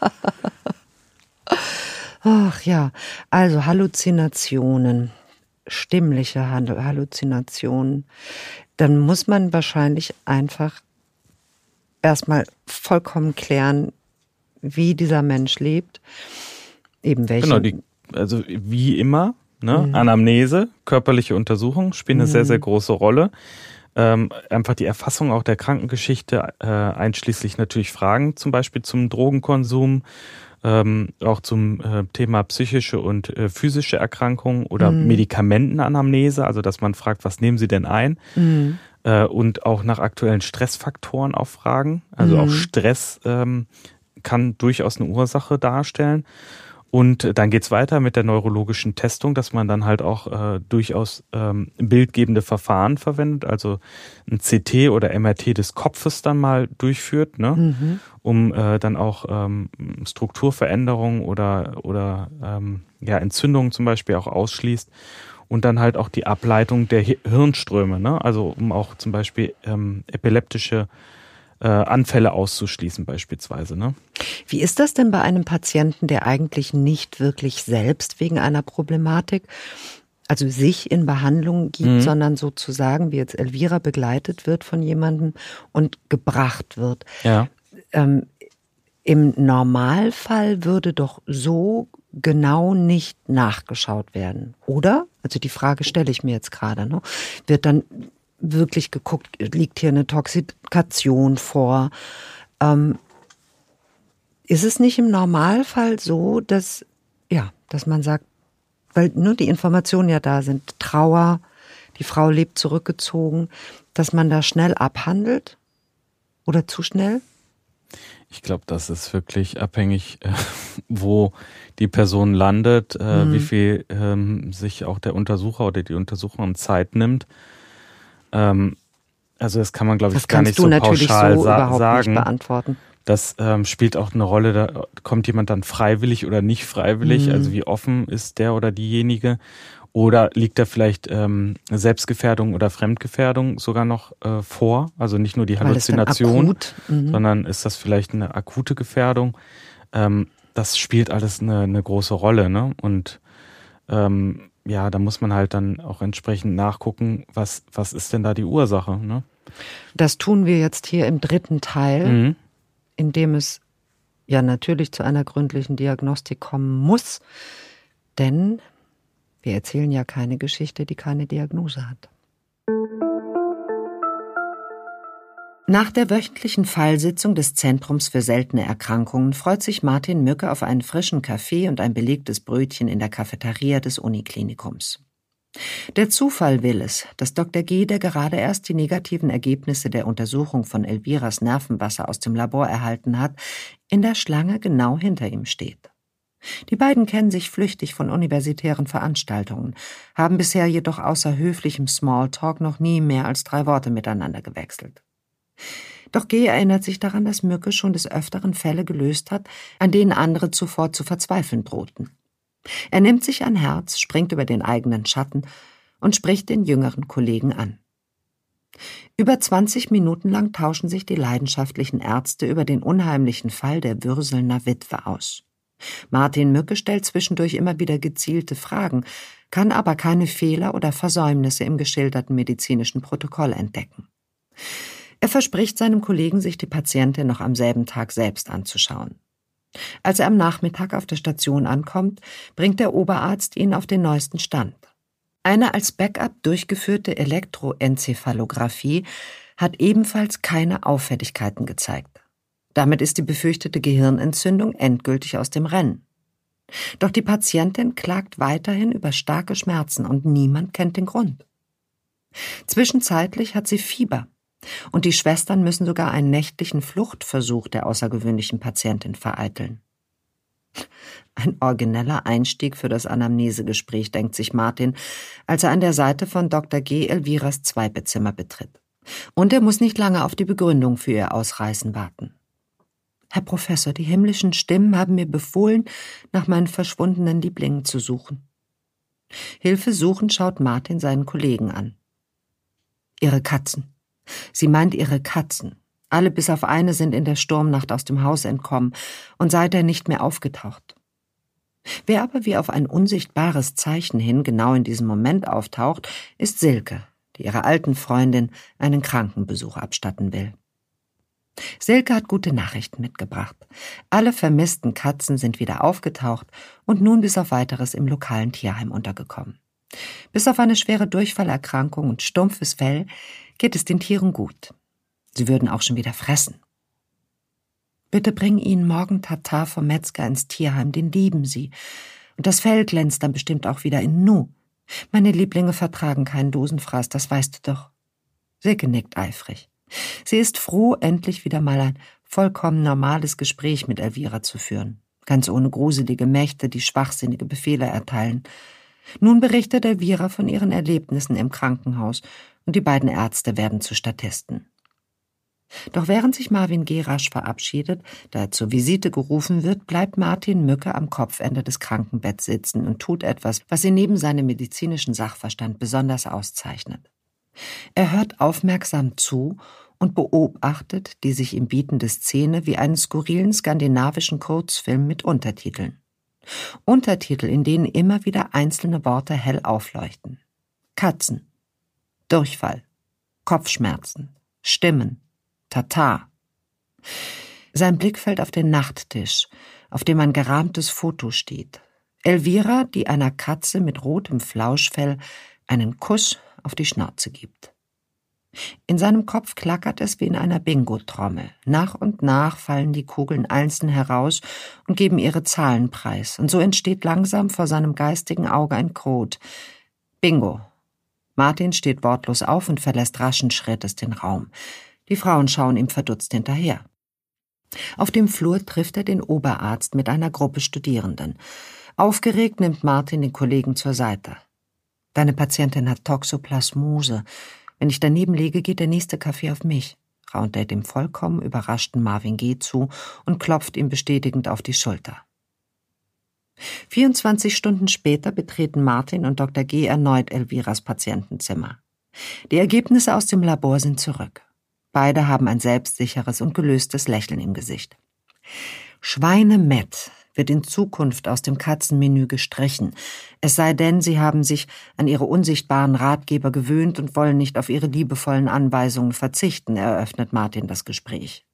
Ach ja, also Halluzinationen, stimmliche Halluzinationen, dann muss man wahrscheinlich einfach erstmal vollkommen klären, wie dieser Mensch lebt, eben welche. Genau, also wie immer, ne? Anamnese, körperliche Untersuchung spielen eine sehr, sehr große Rolle. Einfach die Erfassung auch der Krankengeschichte, einschließlich natürlich Fragen, zum Beispiel zum Drogenkonsum, auch zum Thema psychische und physische Erkrankungen oder Medikamentenanamnese, also dass man fragt, was nehmen Sie denn ein? Und auch nach aktuellen Stressfaktoren auch fragen. Also auch Stress kann durchaus eine Ursache darstellen. Und dann geht's weiter mit der neurologischen Testung, dass man dann halt auch durchaus bildgebende Verfahren verwendet, also ein CT oder MRT des Kopfes dann mal durchführt, ne? Um dann auch Strukturveränderungen oder Entzündungen zum Beispiel auch ausschließt. Und dann halt auch die Ableitung der Hirnströme, ne? Also um auch zum Beispiel epileptische Anfälle auszuschließen beispielsweise. Ne? Wie ist das denn bei einem Patienten, der eigentlich nicht wirklich selbst wegen einer Problematik, also sich in Behandlung gibt, sondern sozusagen, wie jetzt Elvira, begleitet wird von jemandem und gebracht wird? Ja. Im Normalfall würde doch so genau nicht nachgeschaut werden, oder? Also die Frage stelle ich mir jetzt gerade. Ne? Wird dann wirklich geguckt, liegt hier eine Toxikation vor? Ist es nicht im Normalfall so, dass man sagt, weil nur die Informationen ja da sind, Trauer, die Frau lebt zurückgezogen, dass man da schnell abhandelt? Oder zu schnell? Ich glaube, das ist wirklich abhängig, wo die Person landet, wie viel sich auch der Untersucher oder die Untersucherin Zeit nimmt. Also das kann man, glaube ich, gar nicht so pauschal sagen. Das kannst du natürlich so überhaupt nicht beantworten. Das spielt auch eine Rolle, da kommt jemand dann freiwillig oder nicht freiwillig, also wie offen ist der oder diejenige. Oder liegt da vielleicht Selbstgefährdung oder Fremdgefährdung sogar noch vor? Also nicht nur die Halluzination, sondern ist das vielleicht eine akute Gefährdung? Das spielt alles eine große Rolle, ne? Und ja, da muss man halt dann auch entsprechend nachgucken, was ist denn da die Ursache, ne? Das tun wir jetzt hier im 3. Teil, in dem es ja natürlich zu einer gründlichen Diagnostik kommen muss, denn wir erzählen ja keine Geschichte, die keine Diagnose hat. Nach der wöchentlichen Fallsitzung des Zentrums für seltene Erkrankungen freut sich Martin Mücke auf einen frischen Kaffee und ein belegtes Brötchen in der Cafeteria des Uniklinikums. Der Zufall will es, dass Dr. G., der gerade erst die negativen Ergebnisse der Untersuchung von Elviras Nervenwasser aus dem Labor erhalten hat, in der Schlange genau hinter ihm steht. Die beiden kennen sich flüchtig von universitären Veranstaltungen, haben bisher jedoch außer höflichem Smalltalk noch nie mehr als 3 Worte miteinander gewechselt. Doch G. erinnert sich daran, dass Mücke schon des Öfteren Fälle gelöst hat, an denen andere zuvor zu verzweifeln drohten. Er nimmt sich ein Herz, springt über den eigenen Schatten und spricht den jüngeren Kollegen an. Über 20 Minuten lang tauschen sich die leidenschaftlichen Ärzte über den unheimlichen Fall der Würselner Witwe aus. Martin Mücke stellt zwischendurch immer wieder gezielte Fragen, kann aber keine Fehler oder Versäumnisse im geschilderten medizinischen Protokoll entdecken. Er verspricht seinem Kollegen, sich die Patientin noch am selben Tag selbst anzuschauen. Als er am Nachmittag auf der Station ankommt, bringt der Oberarzt ihn auf den neuesten Stand. Eine als Backup durchgeführte Elektroenzephalographie hat ebenfalls keine Auffälligkeiten gezeigt. Damit ist die befürchtete Gehirnentzündung endgültig aus dem Rennen. Doch die Patientin klagt weiterhin über starke Schmerzen und niemand kennt den Grund. Zwischenzeitlich hat sie Fieber und die Schwestern müssen sogar einen nächtlichen Fluchtversuch der außergewöhnlichen Patientin vereiteln. Ein origineller Einstieg für das Anamnesegespräch, denkt sich Martin, als er an der Seite von Dr. G. Elviras Zweibettzimmer betritt. Und er muss nicht lange auf die Begründung für ihr Ausreißen warten. Herr Professor, die himmlischen Stimmen haben mir befohlen, nach meinen verschwundenen Lieblingen zu suchen. Hilfesuchend schaut Martin seinen Kollegen an. Ihre Katzen. Sie meint ihre Katzen. Alle bis auf eine sind in der Sturmnacht aus dem Haus entkommen und seither nicht mehr aufgetaucht. Wer aber wie auf ein unsichtbares Zeichen hin genau in diesem Moment auftaucht, ist Silke, die ihrer alten Freundin einen Krankenbesuch abstatten will. Silke hat gute Nachrichten mitgebracht. Alle vermissten Katzen sind wieder aufgetaucht und nun bis auf Weiteres im lokalen Tierheim untergekommen. Bis auf eine schwere Durchfallerkrankung und stumpfes Fell geht es den Tieren gut. Sie würden auch schon wieder fressen. Bitte bring ihnen morgen Tatar vom Metzger ins Tierheim, den lieben sie. Und das Fell glänzt dann bestimmt auch wieder in Nu. Meine Lieblinge vertragen keinen Dosenfraß, das weißt du doch. Silke nickt eifrig. Sie ist froh, endlich wieder mal ein vollkommen normales Gespräch mit Elvira zu führen. Ganz ohne gruselige Mächte, die schwachsinnige Befehle erteilen. Nun berichtet Elvira von ihren Erlebnissen im Krankenhaus und die beiden Ärzte werden zu Statisten. Doch während sich Marvin G. rasch verabschiedet, da er zur Visite gerufen wird, bleibt Martin Mücke am Kopfende des Krankenbetts sitzen und tut etwas, was ihn neben seinem medizinischen Sachverstand besonders auszeichnet. Er hört aufmerksam zu und beobachtet die sich ihm bietende Szene wie einen skurrilen skandinavischen Kurzfilm mit Untertiteln. Untertitel, in denen immer wieder einzelne Worte hell aufleuchten. Katzen, Durchfall, Kopfschmerzen, Stimmen, Tatar. Sein Blick fällt auf den Nachttisch, auf dem ein gerahmtes Foto steht. Elvira, die einer Katze mit rotem Flauschfell einen Kuss auf die Schnauze gibt. In seinem Kopf klackert es wie in einer Bingo-Trommel. Nach und nach fallen die Kugeln einzeln heraus und geben ihre Zahlen preis. Und so entsteht langsam vor seinem geistigen Auge ein Code. Bingo. Martin steht wortlos auf und verlässt raschen Schrittes den Raum. Die Frauen schauen ihm verdutzt hinterher. Auf dem Flur trifft er den Oberarzt mit einer Gruppe Studierenden. Aufgeregt nimmt Martin den Kollegen zur Seite. Deine Patientin hat Toxoplasmose. Wenn ich daneben liege, geht der nächste Kaffee auf mich. raunt er dem vollkommen überraschten Marvin G. zu und klopft ihm bestätigend auf die Schulter. 24 Stunden später betreten Martin und Dr. G. erneut Elviras Patientenzimmer. Die Ergebnisse aus dem Labor sind zurück. Beide haben ein selbstsicheres und gelöstes Lächeln im Gesicht. Schweinemett wird in Zukunft aus dem Katzenmenü gestrichen, es sei denn, sie haben sich an ihre unsichtbaren Ratgeber gewöhnt und wollen nicht auf ihre liebevollen Anweisungen verzichten, eröffnet Martin das Gespräch.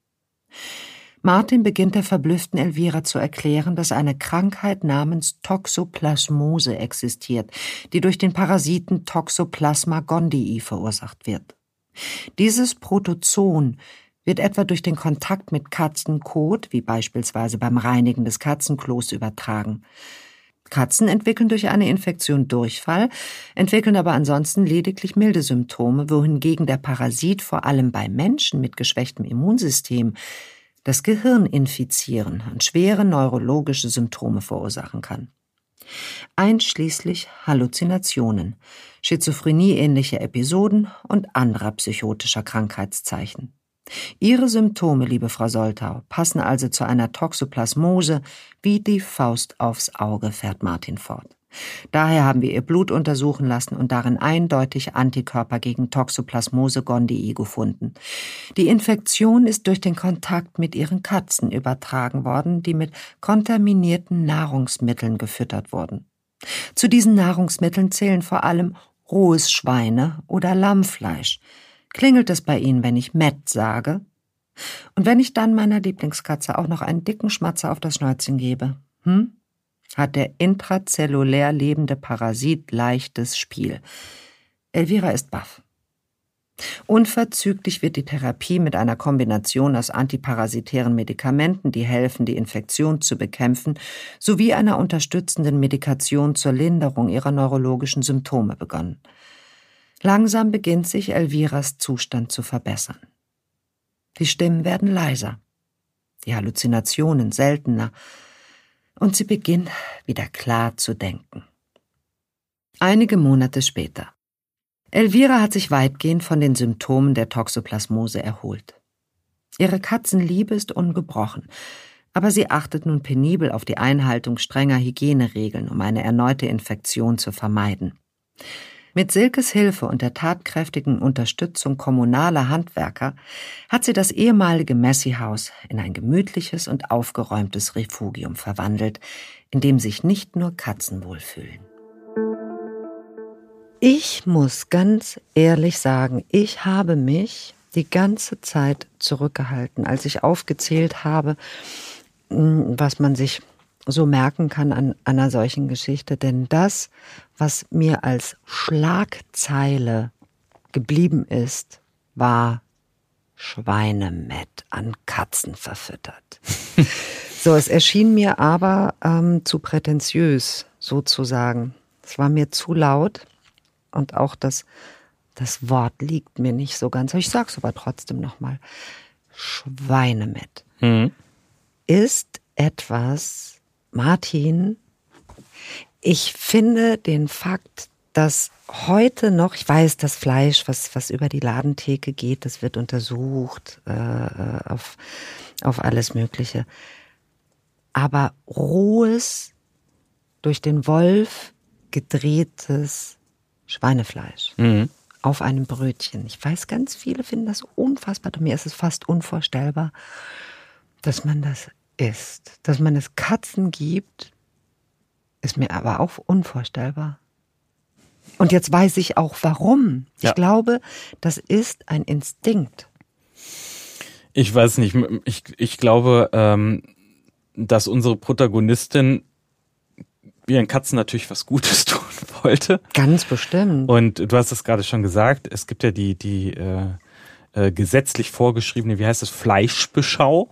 Martin beginnt der verblüfften Elvira zu erklären, dass eine Krankheit namens Toxoplasmose existiert, die durch den Parasiten Toxoplasma gondii verursacht wird. Dieses Protozoon wird etwa durch den Kontakt mit Katzenkot, wie beispielsweise beim Reinigen des Katzenklos, übertragen. Katzen entwickeln durch eine Infektion Durchfall, entwickeln aber ansonsten lediglich milde Symptome, wohingegen der Parasit vor allem bei Menschen mit geschwächtem Immunsystem das Gehirn infizieren und schwere neurologische Symptome verursachen kann. Einschließlich Halluzinationen, Schizophrenie-ähnliche Episoden und anderer psychotischer Krankheitszeichen. Ihre Symptome, liebe Frau Soltau, passen also zu einer Toxoplasmose wie die Faust aufs Auge, fährt Martin fort. Daher haben wir ihr Blut untersuchen lassen und darin eindeutig Antikörper gegen Toxoplasmose gondii gefunden. Die Infektion ist durch den Kontakt mit ihren Katzen übertragen worden, die mit kontaminierten Nahrungsmitteln gefüttert wurden. Zu diesen Nahrungsmitteln zählen vor allem rohes Schweine- oder Lammfleisch. Klingelt es bei Ihnen, wenn ich Matt sage? Und wenn ich dann meiner Lieblingskatze auch noch einen dicken Schmatzer auf das Schnäuzchen gebe? Hat der intrazellulär lebende Parasit leichtes Spiel. Elvira ist baff. Unverzüglich wird die Therapie mit einer Kombination aus antiparasitären Medikamenten, die helfen, die Infektion zu bekämpfen, sowie einer unterstützenden Medikation zur Linderung ihrer neurologischen Symptome begonnen. Langsam beginnt sich Elviras Zustand zu verbessern. Die Stimmen werden leiser, die Halluzinationen seltener, und sie beginnt wieder klar zu denken. Einige Monate später. Elvira hat sich weitgehend von den Symptomen der Toxoplasmose erholt. Ihre Katzenliebe ist ungebrochen, aber sie achtet nun penibel auf die Einhaltung strenger Hygieneregeln, um eine erneute Infektion zu vermeiden. Mit Silkes Hilfe und der tatkräftigen Unterstützung kommunaler Handwerker hat sie das ehemalige Messi-Haus in ein gemütliches und aufgeräumtes Refugium verwandelt, in dem sich nicht nur Katzen wohlfühlen. Ich muss ganz ehrlich sagen, ich habe mich die ganze Zeit zurückgehalten, als ich aufgezählt habe, was man sich so merken kann an einer solchen Geschichte. Denn das, was mir als Schlagzeile geblieben ist, war Schweinemett an Katzen verfüttert. So, es erschien mir aber zu prätentiös, sozusagen. Es war mir zu laut und auch das Wort liegt mir nicht so ganz. Ich sag's aber trotzdem nochmal. Schweinemett ist etwas, Martin, ich finde den Fakt, dass heute noch, ich weiß, das Fleisch, was über die Ladentheke geht, das wird untersucht auf alles Mögliche. Aber rohes, durch den Wolf gedrehtes Schweinefleisch auf einem Brötchen. Ich weiß, ganz viele finden das unfassbar. Mir ist es fast unvorstellbar, dass man das isst. Dass man es Katzen gibt, ist mir aber auch unvorstellbar. Und jetzt weiß ich auch, warum. Ja. Ich glaube, das ist ein Instinkt. Ich weiß nicht. Ich glaube, dass unsere Protagonistin ihren Katzen natürlich was Gutes tun wollte. Ganz bestimmt. Und du hast es gerade schon gesagt, es gibt ja die gesetzlich vorgeschriebene, wie heißt das, Fleischbeschau.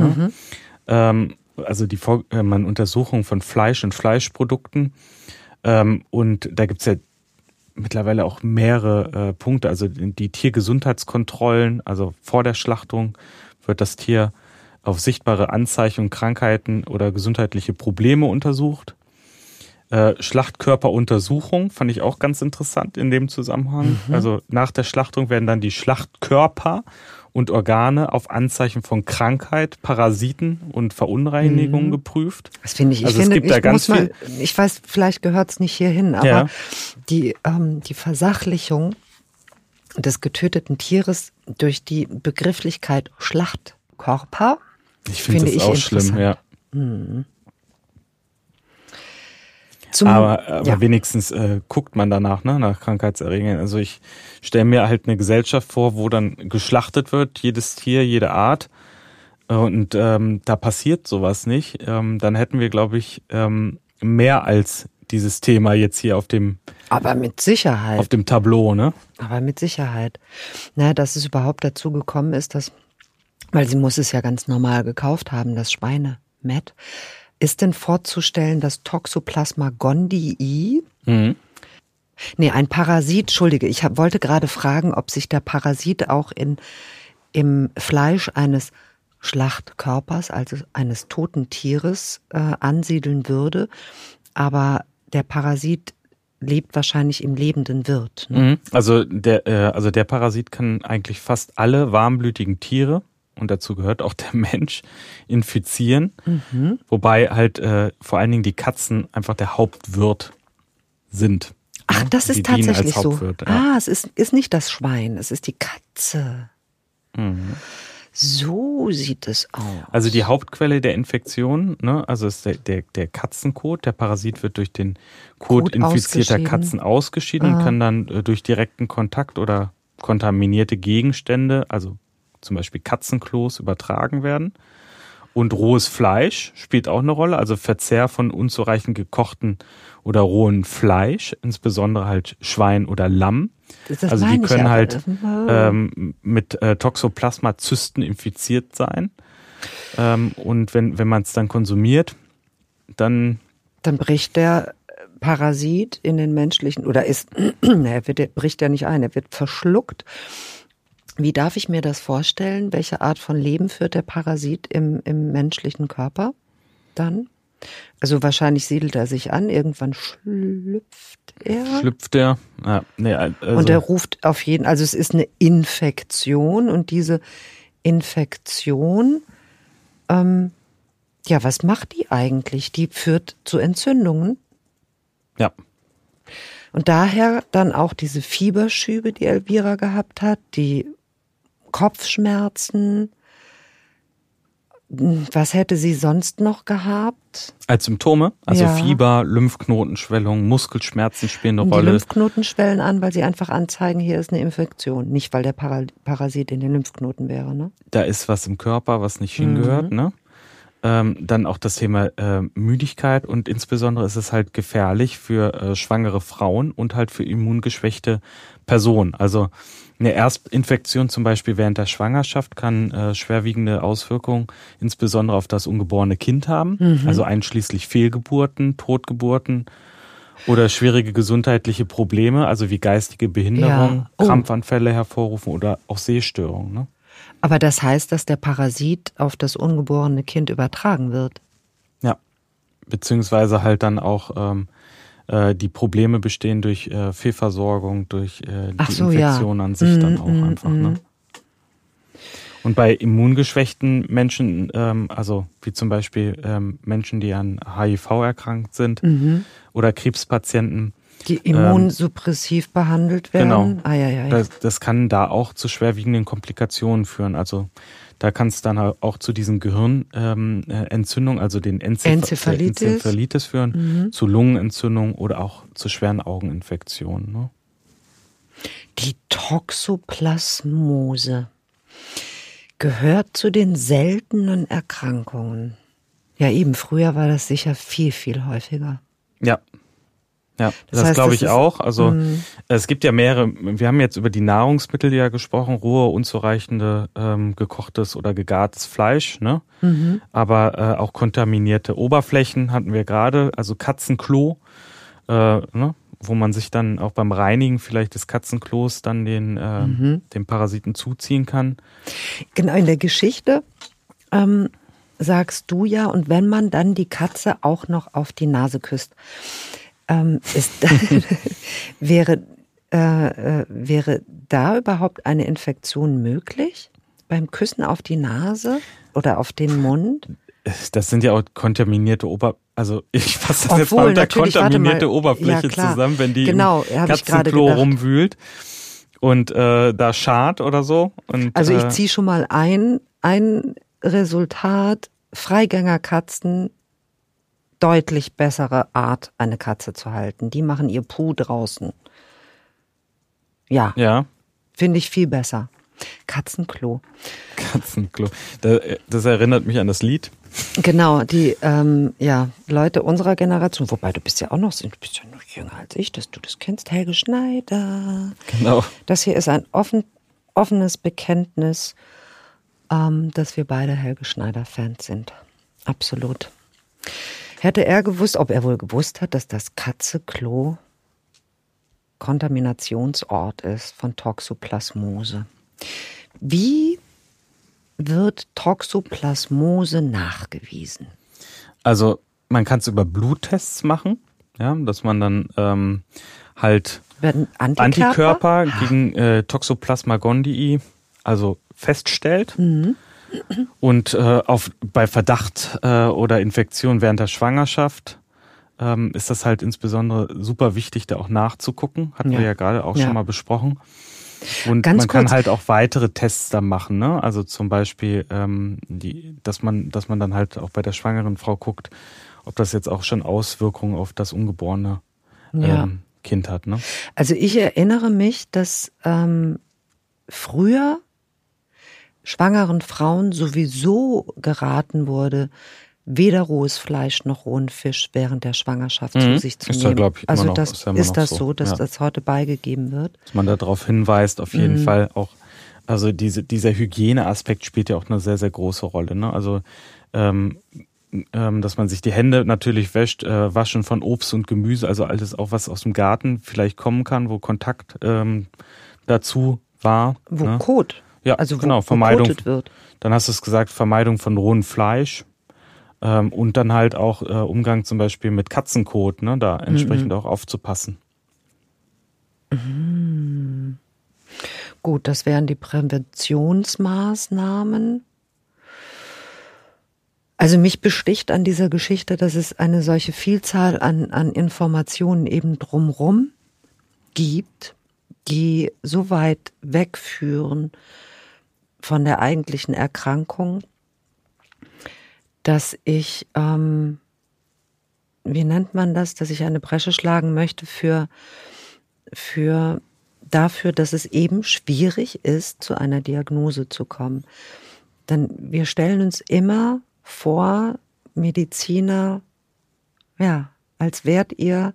Also die Untersuchung von Fleisch und Fleischprodukten. Und da gibt's ja mittlerweile auch mehrere Punkte. Also die Tiergesundheitskontrollen, also vor der Schlachtung wird das Tier auf sichtbare Anzeichen, Krankheiten oder gesundheitliche Probleme untersucht. Schlachtkörperuntersuchung fand ich auch ganz interessant in dem Zusammenhang. Also nach der Schlachtung werden dann die Schlachtkörper und Organe auf Anzeichen von Krankheit, Parasiten und Verunreinigungen geprüft. Das finde ich. Also es gibt da ganz viel. Ich weiß, vielleicht gehört es nicht hierhin, aber die Versachlichung des getöteten Tieres durch die Begrifflichkeit Schlachtkörper, ich finde das auch schlimm, ja. Aber wenigstens guckt man danach, ne, nach Krankheitserregern. Also ich stelle mir halt eine Gesellschaft vor, wo dann geschlachtet wird, jedes Tier, jede Art. Und da passiert sowas nicht. Dann hätten wir, glaube ich, mehr als dieses Thema jetzt hier auf dem Aber mit Sicherheit. Auf dem Tableau, ne? Aber mit Sicherheit. Na, dass es überhaupt dazu gekommen ist, weil sie muss es ja ganz normal gekauft haben, das Schweinemett. Ist denn vorzustellen, dass Toxoplasma gondii, ein Parasit, Entschuldige, ich wollte gerade fragen, ob sich der Parasit auch im Fleisch eines Schlachtkörpers, also eines toten Tieres, ansiedeln würde, aber der Parasit lebt wahrscheinlich im lebenden Wirt. Ne? Also der Parasit kann eigentlich fast alle warmblütigen Tiere, und dazu gehört auch der Mensch, infizieren. Wobei halt vor allen Dingen die Katzen einfach der Hauptwirt sind. Ach, das ist tatsächlich so. Ja. Es ist nicht das Schwein, es ist die Katze. So sieht es aus. Also die Hauptquelle der Infektion, ne, also ist der Katzenkot. Der Parasit wird durch den Kot infizierter Katzen ausgeschieden und kann dann durch direkten Kontakt oder kontaminierte Gegenstände, also zum Beispiel Katzenklos, übertragen werden. Und rohes Fleisch spielt auch eine Rolle, also Verzehr von unzureichend gekochten oder rohen Fleisch, insbesondere halt Schwein oder Lamm. Also die können halt mit Toxoplasma-Zysten infiziert sein. Und wenn man es dann konsumiert, dann bricht der Parasit in den menschlichen, oder bricht ja nicht ein, er wird verschluckt. Wie darf ich mir das vorstellen? Welche Art von Leben führt der Parasit im menschlichen Körper dann? Also wahrscheinlich siedelt er sich an, irgendwann schlüpft er. Ja, also. Und er ruft auf jeden, also es ist eine Infektion und diese Infektion, was macht die eigentlich? Die führt zu Entzündungen. Ja. Und daher dann auch diese Fieberschübe, die Elvira gehabt hat, die Kopfschmerzen. Was hätte sie sonst noch gehabt? Als Symptome? Also Fieber, Lymphknotenschwellung, Muskelschmerzen spielen eine Rolle. Die Lymphknoten schwellen an, weil sie einfach anzeigen, hier ist eine Infektion. Nicht, weil der Parasit in den Lymphknoten wäre, ne? Da ist was im Körper, was nicht hingehört, ne? Dann auch das Thema Müdigkeit und insbesondere ist es halt gefährlich für schwangere Frauen und halt für immungeschwächte Personen. Also eine Erstinfektion zum Beispiel während der Schwangerschaft kann schwerwiegende Auswirkungen insbesondere auf das ungeborene Kind haben, also einschließlich Fehlgeburten, Totgeburten oder schwierige gesundheitliche Probleme, also wie geistige Behinderung, Krampfanfälle hervorrufen oder auch Sehstörungen, ne? Aber das heißt, dass der Parasit auf das ungeborene Kind übertragen wird? Ja, beziehungsweise halt dann auch die Probleme bestehen durch Fehlversorgung, durch die Infektion an sich dann auch einfach. Ne? Und bei immungeschwächten Menschen, also wie zum Beispiel Menschen, die an HIV erkrankt sind oder Krebspatienten, die immunsuppressiv behandelt werden? Genau. Das kann da auch zu schwerwiegenden Komplikationen führen. Also da kann es dann auch zu diesen Gehirnentzündungen, also den Enzephalitis führen, zu Lungenentzündungen oder auch zu schweren Augeninfektionen. Ne? Die Toxoplasmose gehört zu den seltenen Erkrankungen. Ja, eben, früher war das sicher viel, viel häufiger. Ja, das glaube ich auch. Also es gibt ja mehrere, wir haben jetzt über die Nahrungsmittel ja gesprochen, rohe, unzureichende gekochtes oder gegartes Fleisch, ne? Aber auch kontaminierte Oberflächen hatten wir gerade, also Katzenklo, ne? Wo man sich dann auch beim Reinigen vielleicht des Katzenklos dann den Parasiten zuziehen kann. Genau, in der Geschichte sagst du ja, und wenn man dann die Katze auch noch auf die Nase küsst. Wäre da überhaupt eine Infektion möglich? Beim Küssen auf die Nase oder auf den Mund? Das sind ja auch kontaminierte also ich fasse das jetzt mal unter kontaminierte Oberfläche zusammen, wenn die im Katzenklo rumwühlt und da schart oder so. Und, also ich ziehe schon mal ein Resultat, Freigängerkatzen, deutlich bessere Art, eine Katze zu halten. Die machen ihr Puh draußen. Ja. Finde ich viel besser. Katzenklo. Das erinnert mich an das Lied. Genau, die Leute unserer Generation, wobei du bist ja noch jünger als ich, dass du das kennst, Helge Schneider. Genau. Das hier ist ein offenes Bekenntnis, dass wir beide Helge Schneider-Fans sind. Absolut. Hätte er gewusst, ob er wohl gewusst hat, dass das Katzenklo Kontaminationsort ist von Toxoplasmose. Wie wird Toxoplasmose nachgewiesen? Also man kann es über Bluttests machen, ja, dass man dann werden Antikörper gegen Toxoplasma gondii also feststellt. Mhm. Und bei Verdacht oder Infektion während der Schwangerschaft ist das halt insbesondere super wichtig, da auch nachzugucken. Hatten wir ja gerade auch schon mal besprochen. Und man kann halt auch weitere Tests da machen, ne? Also zum Beispiel, dass man dann halt auch bei der schwangeren Frau guckt, ob das jetzt auch schon Auswirkungen auf das ungeborene Kind hat, ne? Also ich erinnere mich, dass früher schwangeren Frauen sowieso geraten wurde, weder rohes Fleisch noch rohen Fisch während der Schwangerschaft zu sich zu nehmen. Da, ich, also noch, das ist das so, dass ja. das heute beigegeben wird? Dass man darauf hinweist, auf jeden Fall auch, also dieser Hygieneaspekt spielt ja auch eine sehr, sehr große Rolle, ne? Also dass man sich die Hände natürlich wäscht, Waschen von Obst und Gemüse, also alles auch, was aus dem Garten vielleicht kommen kann, wo Kontakt dazu war. Wo Kot. Ja, also genau, Vermeidung wird. Dann hast du es gesagt, Vermeidung von rohem Fleisch und dann halt auch Umgang zum Beispiel mit Katzenkot, ne, da entsprechend auch aufzupassen. Mhm. Gut, das wären die Präventionsmaßnahmen. Also mich besticht an dieser Geschichte, dass es eine solche Vielzahl an Informationen eben drumherum gibt, die so weit wegführen von der eigentlichen Erkrankung, dass ich, wie nennt man das, dass ich eine Bresche schlagen möchte dafür, dass es eben schwierig ist, zu einer Diagnose zu kommen. Denn wir stellen uns immer vor, Mediziner, ja, als wärt ihr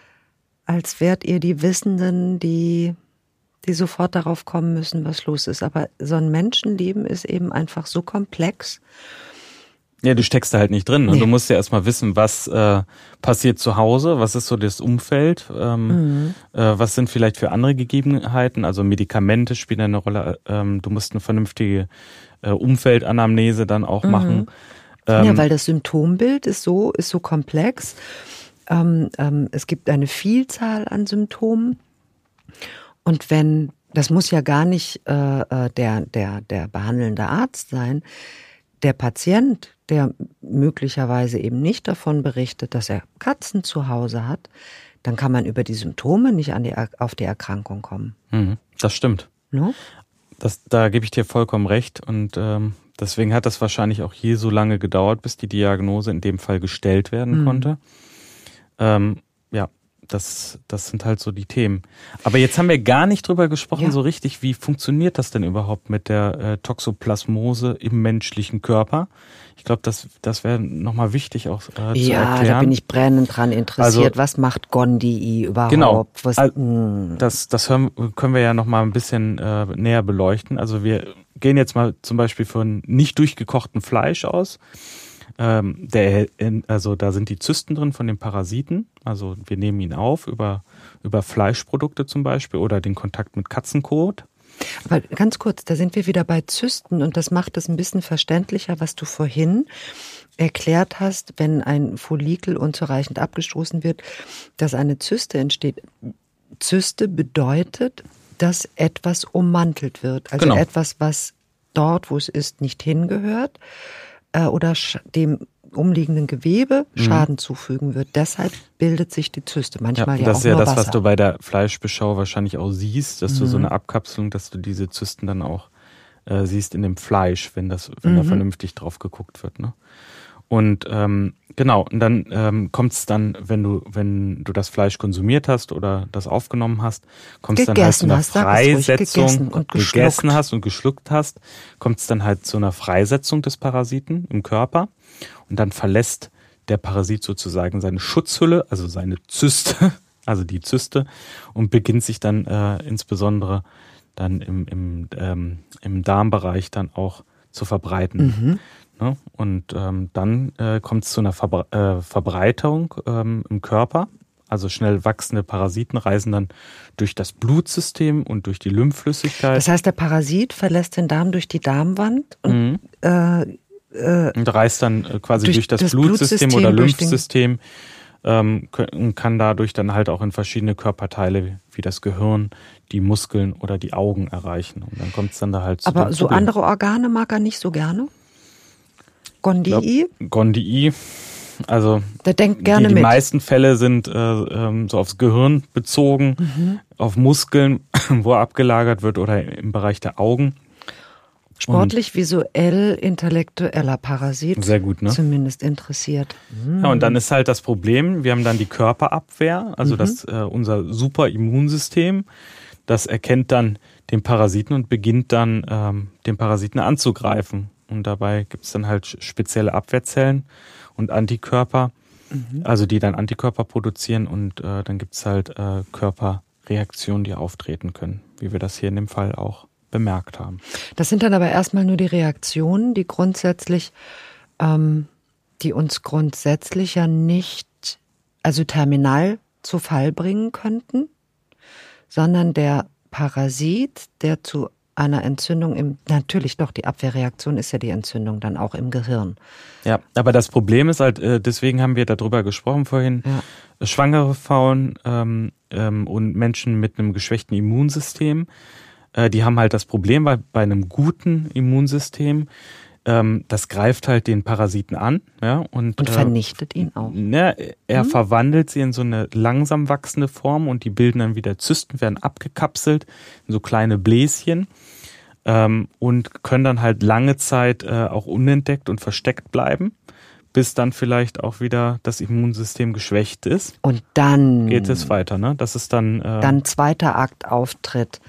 die Wissenden, die sofort darauf kommen müssen, was los ist. Aber so ein Menschenleben ist eben einfach so komplex. Ja, du steckst da halt nicht drin. Nee. Du musst ja erstmal wissen, was passiert zu Hause, was ist so das Umfeld, was sind vielleicht für andere Gegebenheiten, also Medikamente spielen eine Rolle, du musst eine vernünftige Umfeldanamnese dann auch machen. Ja, weil das Symptombild ist so komplex. Es gibt eine Vielzahl an Symptomen. Und das muss ja gar nicht der behandelnde Arzt sein, der Patient, der möglicherweise eben nicht davon berichtet, dass er Katzen zu Hause hat, dann kann man über die Symptome nicht auf die Erkrankung kommen. Das stimmt. No? Da gebe ich dir vollkommen recht. Und deswegen hat das wahrscheinlich auch hier so lange gedauert, bis die Diagnose in dem Fall gestellt werden konnte. Ja, das sind halt so die Themen. Aber jetzt haben wir gar nicht drüber gesprochen, so richtig, wie funktioniert das denn überhaupt mit der Toxoplasmose im menschlichen Körper? Ich glaube, das wäre nochmal wichtig auch zu erklären. Ja, da bin ich brennend dran interessiert. Also, was macht Gondii überhaupt? Genau, das können wir ja nochmal ein bisschen näher beleuchten. Also wir gehen jetzt mal zum Beispiel von nicht durchgekochtem Fleisch aus. Also da sind die Zysten drin von den Parasiten. Also wir nehmen ihn auf über Fleischprodukte zum Beispiel oder den Kontakt mit Katzenkot. Aber ganz kurz, da sind wir wieder bei Zysten und das macht es ein bisschen verständlicher, was du vorhin erklärt hast, wenn ein Follikel unzureichend abgestoßen wird, dass eine Zyste entsteht. Zyste bedeutet, dass etwas ummantelt wird. Also genau. Etwas, was dort, wo es ist, nicht hingehört oder dem umliegenden Gewebe Schaden zufügen wird. Deshalb bildet sich die Zyste. Manchmal das auch ist ja nur das, Wasser. was du bei der Fleischbeschau wahrscheinlich auch siehst, dass du so eine Abkapselung, dass du diese Zysten dann auch siehst in dem Fleisch, wenn da vernünftig drauf geguckt wird. Ne? Und genau, und dann kommt es dann, wenn du das Fleisch konsumiert hast oder das aufgenommen hast, kommt es dann halt zu einer Freisetzung, gegessen hast und geschluckt hast, kommt es dann halt zu einer Freisetzung des Parasiten im Körper und dann verlässt der Parasit sozusagen seine Schutzhülle, also seine Zyste, also die Zyste, und beginnt sich dann insbesondere dann im Darmbereich dann auch zu verbreiten. Ne? Und dann kommt es zu einer Verbreitung im Körper. Also schnell wachsende Parasiten reisen dann durch das Blutsystem und durch die Lymphflüssigkeit. Das heißt, der Parasit verlässt den Darm durch die Darmwand und und reist dann quasi durch das Blutsystem oder Lymphsystem und kann dadurch dann halt auch in verschiedene Körperteile wie das Gehirn, die Muskeln oder die Augen erreichen. Und dann kommt es dann da halt zu Aber so Problem. Andere Organe mag er nicht so gerne? Gondii? Gondii. Also der denkt gerne die mit. Meisten Fälle sind so aufs Gehirn bezogen, auf Muskeln, wo er abgelagert wird oder im Bereich der Augen. Sportlich, visuell, intellektueller Parasit. Sehr gut, ne? Zumindest interessiert. Ja, und dann ist halt das Problem, wir haben dann die Körperabwehr, also unser Superimmunsystem, das erkennt dann den Parasiten und beginnt dann den Parasiten anzugreifen. Und dabei gibt es dann halt spezielle Abwehrzellen und Antikörper, also die dann Antikörper produzieren und dann gibt es halt Körperreaktionen, die auftreten können, wie wir das hier in dem Fall auch bemerkt haben. Das sind dann aber erstmal nur die Reaktionen, die uns grundsätzlich ja nicht, also terminal zu Fall bringen könnten, sondern der Parasit, der zu einer Entzündung natürlich doch, die Abwehrreaktion ist ja die Entzündung dann auch im Gehirn. Ja, aber das Problem ist halt, deswegen haben wir darüber gesprochen vorhin, schwangere Frauen und Menschen mit einem geschwächten Immunsystem, die haben halt das Problem, weil bei einem guten Immunsystem, das greift halt den Parasiten an. Ja, und vernichtet ihn auch. Er verwandelt sie in so eine langsam wachsende Form und die bilden dann wieder Zysten, werden abgekapselt in so kleine Bläschen und können dann halt lange Zeit auch unentdeckt und versteckt bleiben, bis dann vielleicht auch wieder das Immunsystem geschwächt ist. Und dann geht es weiter, ne? Das ist dann zweiter Akt auftritt.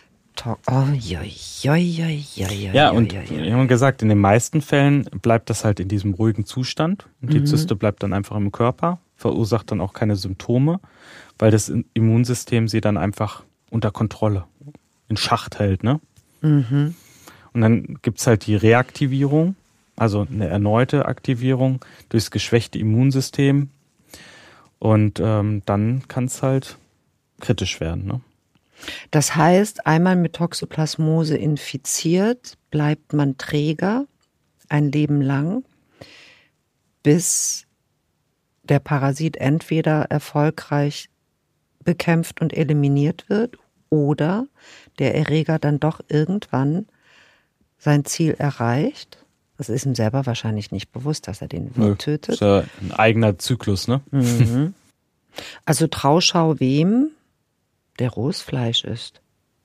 Ja, und wir haben gesagt, in den meisten Fällen bleibt das halt in diesem ruhigen Zustand und die Zyste bleibt dann einfach im Körper, verursacht dann auch keine Symptome, weil das Immunsystem sie dann einfach unter Kontrolle, in Schacht hält, ne? Und dann gibt's halt die Reaktivierung, also eine erneute Aktivierung durchs geschwächte Immunsystem und dann kann es halt kritisch werden, ne? Das heißt, einmal mit Toxoplasmose infiziert, bleibt man träger ein Leben lang, bis der Parasit entweder erfolgreich bekämpft und eliminiert wird oder der Erreger dann doch irgendwann sein Ziel erreicht. Das ist ihm selber wahrscheinlich nicht bewusst, dass er den tötet. Das ist ja ein eigener Zyklus, ne? Also Trauschau wem? Der rohes Fleisch isst.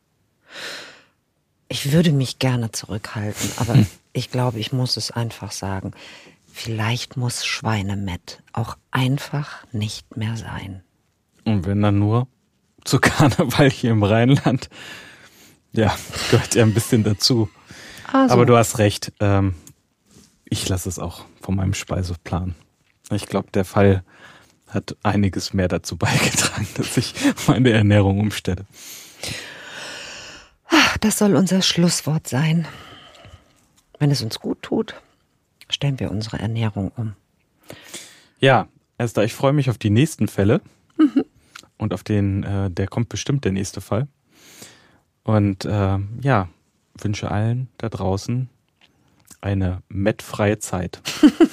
Ich würde mich gerne zurückhalten, aber ich glaube, ich muss es einfach sagen. Vielleicht muss Schweinemett auch einfach nicht mehr sein. Und wenn dann nur zu Karneval hier im Rheinland, ja, gehört ja ein bisschen dazu. Also. Aber du hast recht, ich lasse es auch von meinem Speiseplan. Ich glaube, der Fall hat einiges mehr dazu beigetragen, dass ich meine Ernährung umstelle. Das soll unser Schlusswort sein. Wenn es uns gut tut, stellen wir unsere Ernährung um. Ja, Esther, ich freue mich auf die nächsten Fälle und auf der kommt bestimmt der nächste Fall. Und wünsche allen da draußen eine medfreie Zeit.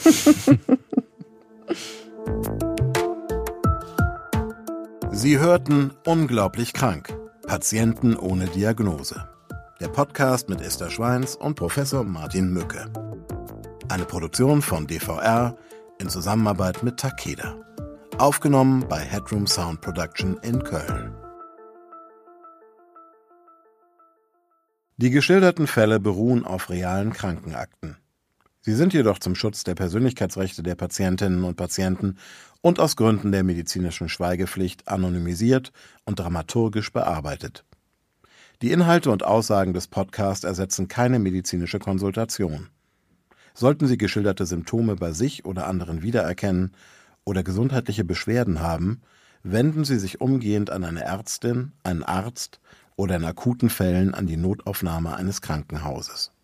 Sie hörten Unglaublich krank. Patienten ohne Diagnose. Der Podcast mit Esther Schweins und Professor Martin Mücke. Eine Produktion von DVR in Zusammenarbeit mit Takeda. Aufgenommen bei Headroom Sound Production in Köln. Die geschilderten Fälle beruhen auf realen Krankenakten. Sie sind jedoch zum Schutz der Persönlichkeitsrechte der Patientinnen und Patienten und aus Gründen der medizinischen Schweigepflicht anonymisiert und dramaturgisch bearbeitet. Die Inhalte und Aussagen des Podcasts ersetzen keine medizinische Konsultation. Sollten Sie geschilderte Symptome bei sich oder anderen wiedererkennen oder gesundheitliche Beschwerden haben, wenden Sie sich umgehend an eine Ärztin, einen Arzt oder in akuten Fällen an die Notaufnahme eines Krankenhauses.